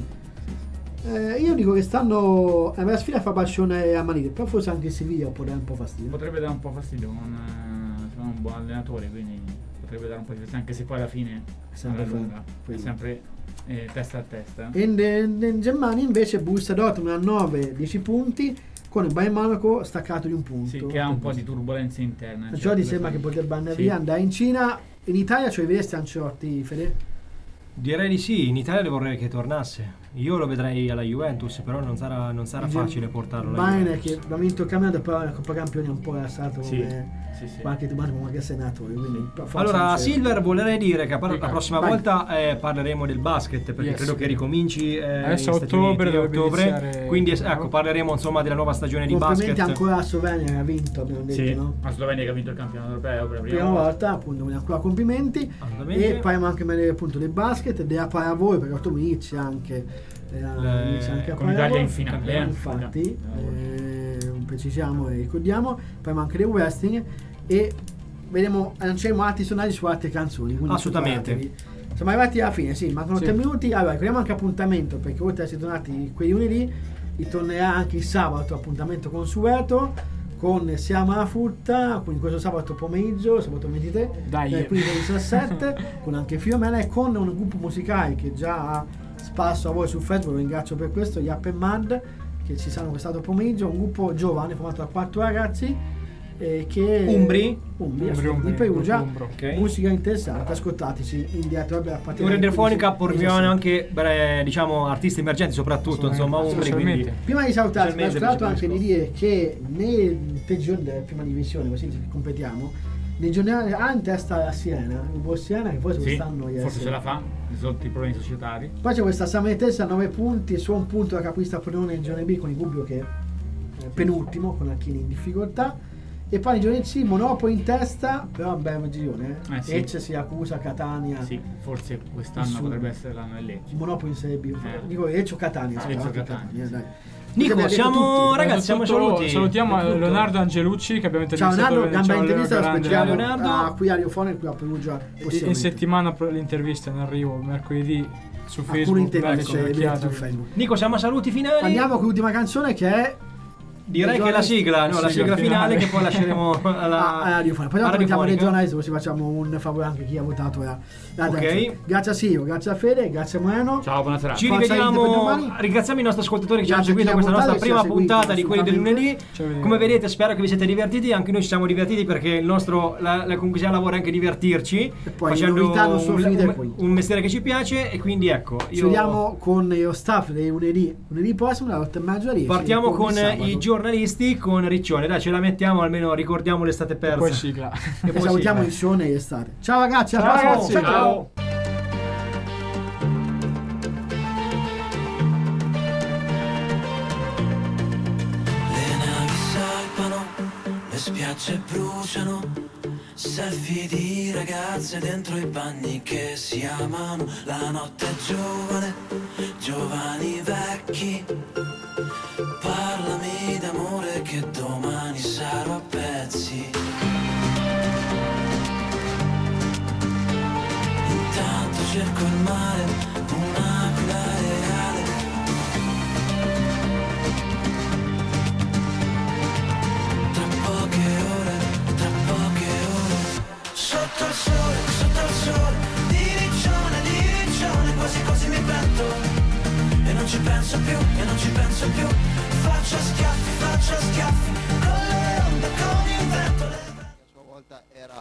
S2: Eh, io dico che stanno è una bella sfida fra Barcellona e Amalide, però forse anche Siviglia può dare un po' fastidio.
S5: Potrebbe dare un po' fastidio con eh, sono un buon allenatore, quindi potrebbe dare un po' di fastidio, anche se poi alla fine
S2: Sempre
S5: alla lunga
S2: fa-
S5: è sempre eh, testa a testa.
S2: E in, in, in Germania invece Borussia Dortmund a nove dieci punti con il Bayern Monaco staccato di un punto.
S5: Sì, che ha un po' di turbolenze interne.
S2: Ancelotti
S5: Cioè,
S2: sembra che potrebbe andare
S5: sì.
S2: via, andare in Cina. In Italia ce li vedresti Ancelotti, Fede?
S3: Direi di sì, in Italia vorrei che tornasse. Io lo vedrei alla Juventus, però non sarà, non sarà
S2: Il
S3: facile portarlo alla
S2: Bayern
S3: Juventus.
S2: che ha vinto il campionato, però la Coppa Campioni è un po' lasciato
S5: Sì,
S2: come
S5: sì, sì.
S2: qualche domani come qualche senatore. Quindi forza
S3: Allora,
S2: Ancelotti.
S3: Silver, volerei dire che a par- la prossima
S2: Vai.
S3: volta eh, parleremo del basket, perché
S4: Yes.
S3: credo che ricominci eh,
S4: Adesso
S3: in
S4: a
S3: Stati
S4: ottobre
S3: Uniti,
S4: dovrebbe
S3: ottobre.
S4: iniziare-
S3: Quindi es- ecco, parleremo insomma della nuova stagione di
S2: Complimenti
S3: basket.
S2: ancora a Slovenia che ha vinto, abbiamo detto,
S5: Sì,
S2: no?
S5: la Slovenia che ha vinto il campionato europeo per la prima,
S2: Prima volta, appunto, quindi ancora complimenti.
S3: Assolutamente.
S2: E parliamo anche meglio appunto del basket, della pallavolo, perché ottobre inizia anche, eh,
S3: Le-
S2: inizia anche la
S5: con l'Italia
S2: pallavolo.
S5: in finale, eh.
S2: Infatti,
S5: Eh,
S2: eh, precisiamo e ricordiamo, parliamo anche del wrestling e vedremo, lanceremo altri sonaggi su altre canzoni. quindi
S3: Assolutamente.
S2: preparatevi. Siamo arrivati alla fine, sì, mancano
S4: Sì.
S2: tre minuti. Allora, ricordiamo anche appuntamento, perché oltre a essere tornati quei lunedì, ritornerà anche il sabato, appuntamento consueto con Siamo alla frutta, quindi questo sabato pomeriggio, sabato ventitré,
S4: Dai.
S2: dalle quindici alle diciassette, con anche Fiumena e con un gruppo musicale che già ha spasso a voi su Facebook, lo ringrazio per questo, gli Up and Mad, che ci saranno questo pomeriggio, un gruppo giovane formato da quattro ragazzi eh, che
S3: Umbri?
S2: Umbri,
S4: Umbri,
S2: assolutamente,
S4: Umbri,
S2: di Perugia,
S4: Umbro,
S3: ok.
S2: musica interessante, ascoltateci in diretta, vabbè, a partire
S3: Un
S2: dalle
S3: radiofonica
S2: quindici,
S3: porviamo anche beh, diciamo artisti emergenti soprattutto, insomma, Umbri, quindi
S4: Specialmente.
S2: Prima di salutarci, mi ha
S3: Specialmente
S2: ascoltato anche
S3: per
S2: di dire che nei tre giorni della prima divisione, così ci completiamo, nei giornali ha in testa la Siena, il buon Siena che poi
S5: Sì,
S2: quest'anno gli
S5: forse
S2: è-
S5: ce la fa, sotto i problemi societari.
S2: Poi c'è questa Sametesa a nove punti, su un punto da capolista Pordenone in Gione B con il Gubbio che è penultimo con Acchini in difficoltà. E poi in Gione C Monopoli in testa, però un bel girone, eh?
S5: Eh, sì.
S2: Lecce, Siracusa, Catania.
S5: Sì, forse quest'anno
S2: Nessuno.
S5: potrebbe essere l'anno del Lecce.
S2: Monopoli in Serie B.
S5: Eh.
S2: Dico Lecce o Catania,
S5: Lecce
S2: scusa,
S5: o Catania,
S2: dai.
S3: Nico,
S2: Abbiamo detto
S3: siamo
S2: tutti.
S3: ragazzi, siamo
S4: Innanzitutto
S3: saluti.
S4: salutiamo
S3: È tutto.
S4: Leonardo Angelucci che abbiamo
S2: Ciao
S4: intervistato.
S2: Leonardo, gamba
S4: ciao,
S2: intervista, lo
S4: grande
S2: aspettiamo
S3: Leonardo.
S2: a qui a Riofono qui a Perugia
S4: In
S2: prossimamente.
S4: settimana pro- l'intervista in arrivo mercoledì su
S2: Alcune
S4: Facebook.
S2: interviste
S4: dateci un'occhiata.
S2: su Facebook.
S3: Nico, siamo a saluti finali.
S2: Andiamo con l'ultima canzone che è
S3: Direi che è la sigla, no, la sigla finale che poi lasceremo alla,
S2: Ah, alla Radiofonica. Poi dopo
S3: alla
S2: mettiamo le
S3: Radiofonica.
S2: giornalisti, così facciamo un favore anche a chi ha votato la, la
S3: Ok.
S2: danza. Grazie a Silvio, grazie a Fede, grazie a Moreno.
S5: Ciao, buona serata.
S3: Ci
S2: Forza Inter per
S3: rivediamo,
S2: domani.
S3: ringraziamo i nostri ascoltatori che ci hanno
S2: Grazie a chi
S3: seguito
S2: ha
S3: questa nostra
S2: votato e ci
S3: prima
S2: ha seguito
S3: puntata di quelli del
S2: assolutamente.
S3: lunedì. Come vedete spero che vi siete divertiti, anche noi ci siamo divertiti perché il nostro, la, la conclusione lavoro è anche divertirci,
S2: poi le
S3: facendo
S2: novità non sono
S3: un,
S2: finite
S3: un-
S2: qui.
S3: un mestiere che ci piace e quindi ecco,
S2: Ci
S3: io
S2: vediamo con lo staff dei lunedì, lunedì prossimo alle otto e mezza riesci.
S3: partiamo
S2: Poi
S3: con
S2: sabato.
S3: i giornalisti con Riccione, dai ce la mettiamo almeno ricordiamo l'estate persa.
S4: Poi sigla.
S3: E
S2: E
S3: poi
S2: salutiamo
S3: sigla.
S2: il Sione e estate. Ciao ragazzi, alla
S3: Ciao,
S2: prossima.
S3: ciao.
S11: Le navi salpano, le spiagge bruciano, selfie di ragazze dentro i bagni che si amano. La notte è giovane, giovani vecchi, parlami d'amore che domani sarò a pezzi. Intanto cerco il mare, un'aquila reale. Tra poche ore, tra poche ore. Sotto il sole, sotto il sole, di riccione, di riccione, quasi quasi mi pento. E non ci penso più, e non ci penso più. Faccio schiaffi, faccio schiaffi, con le onde, con il vento.
S14: A sua volta era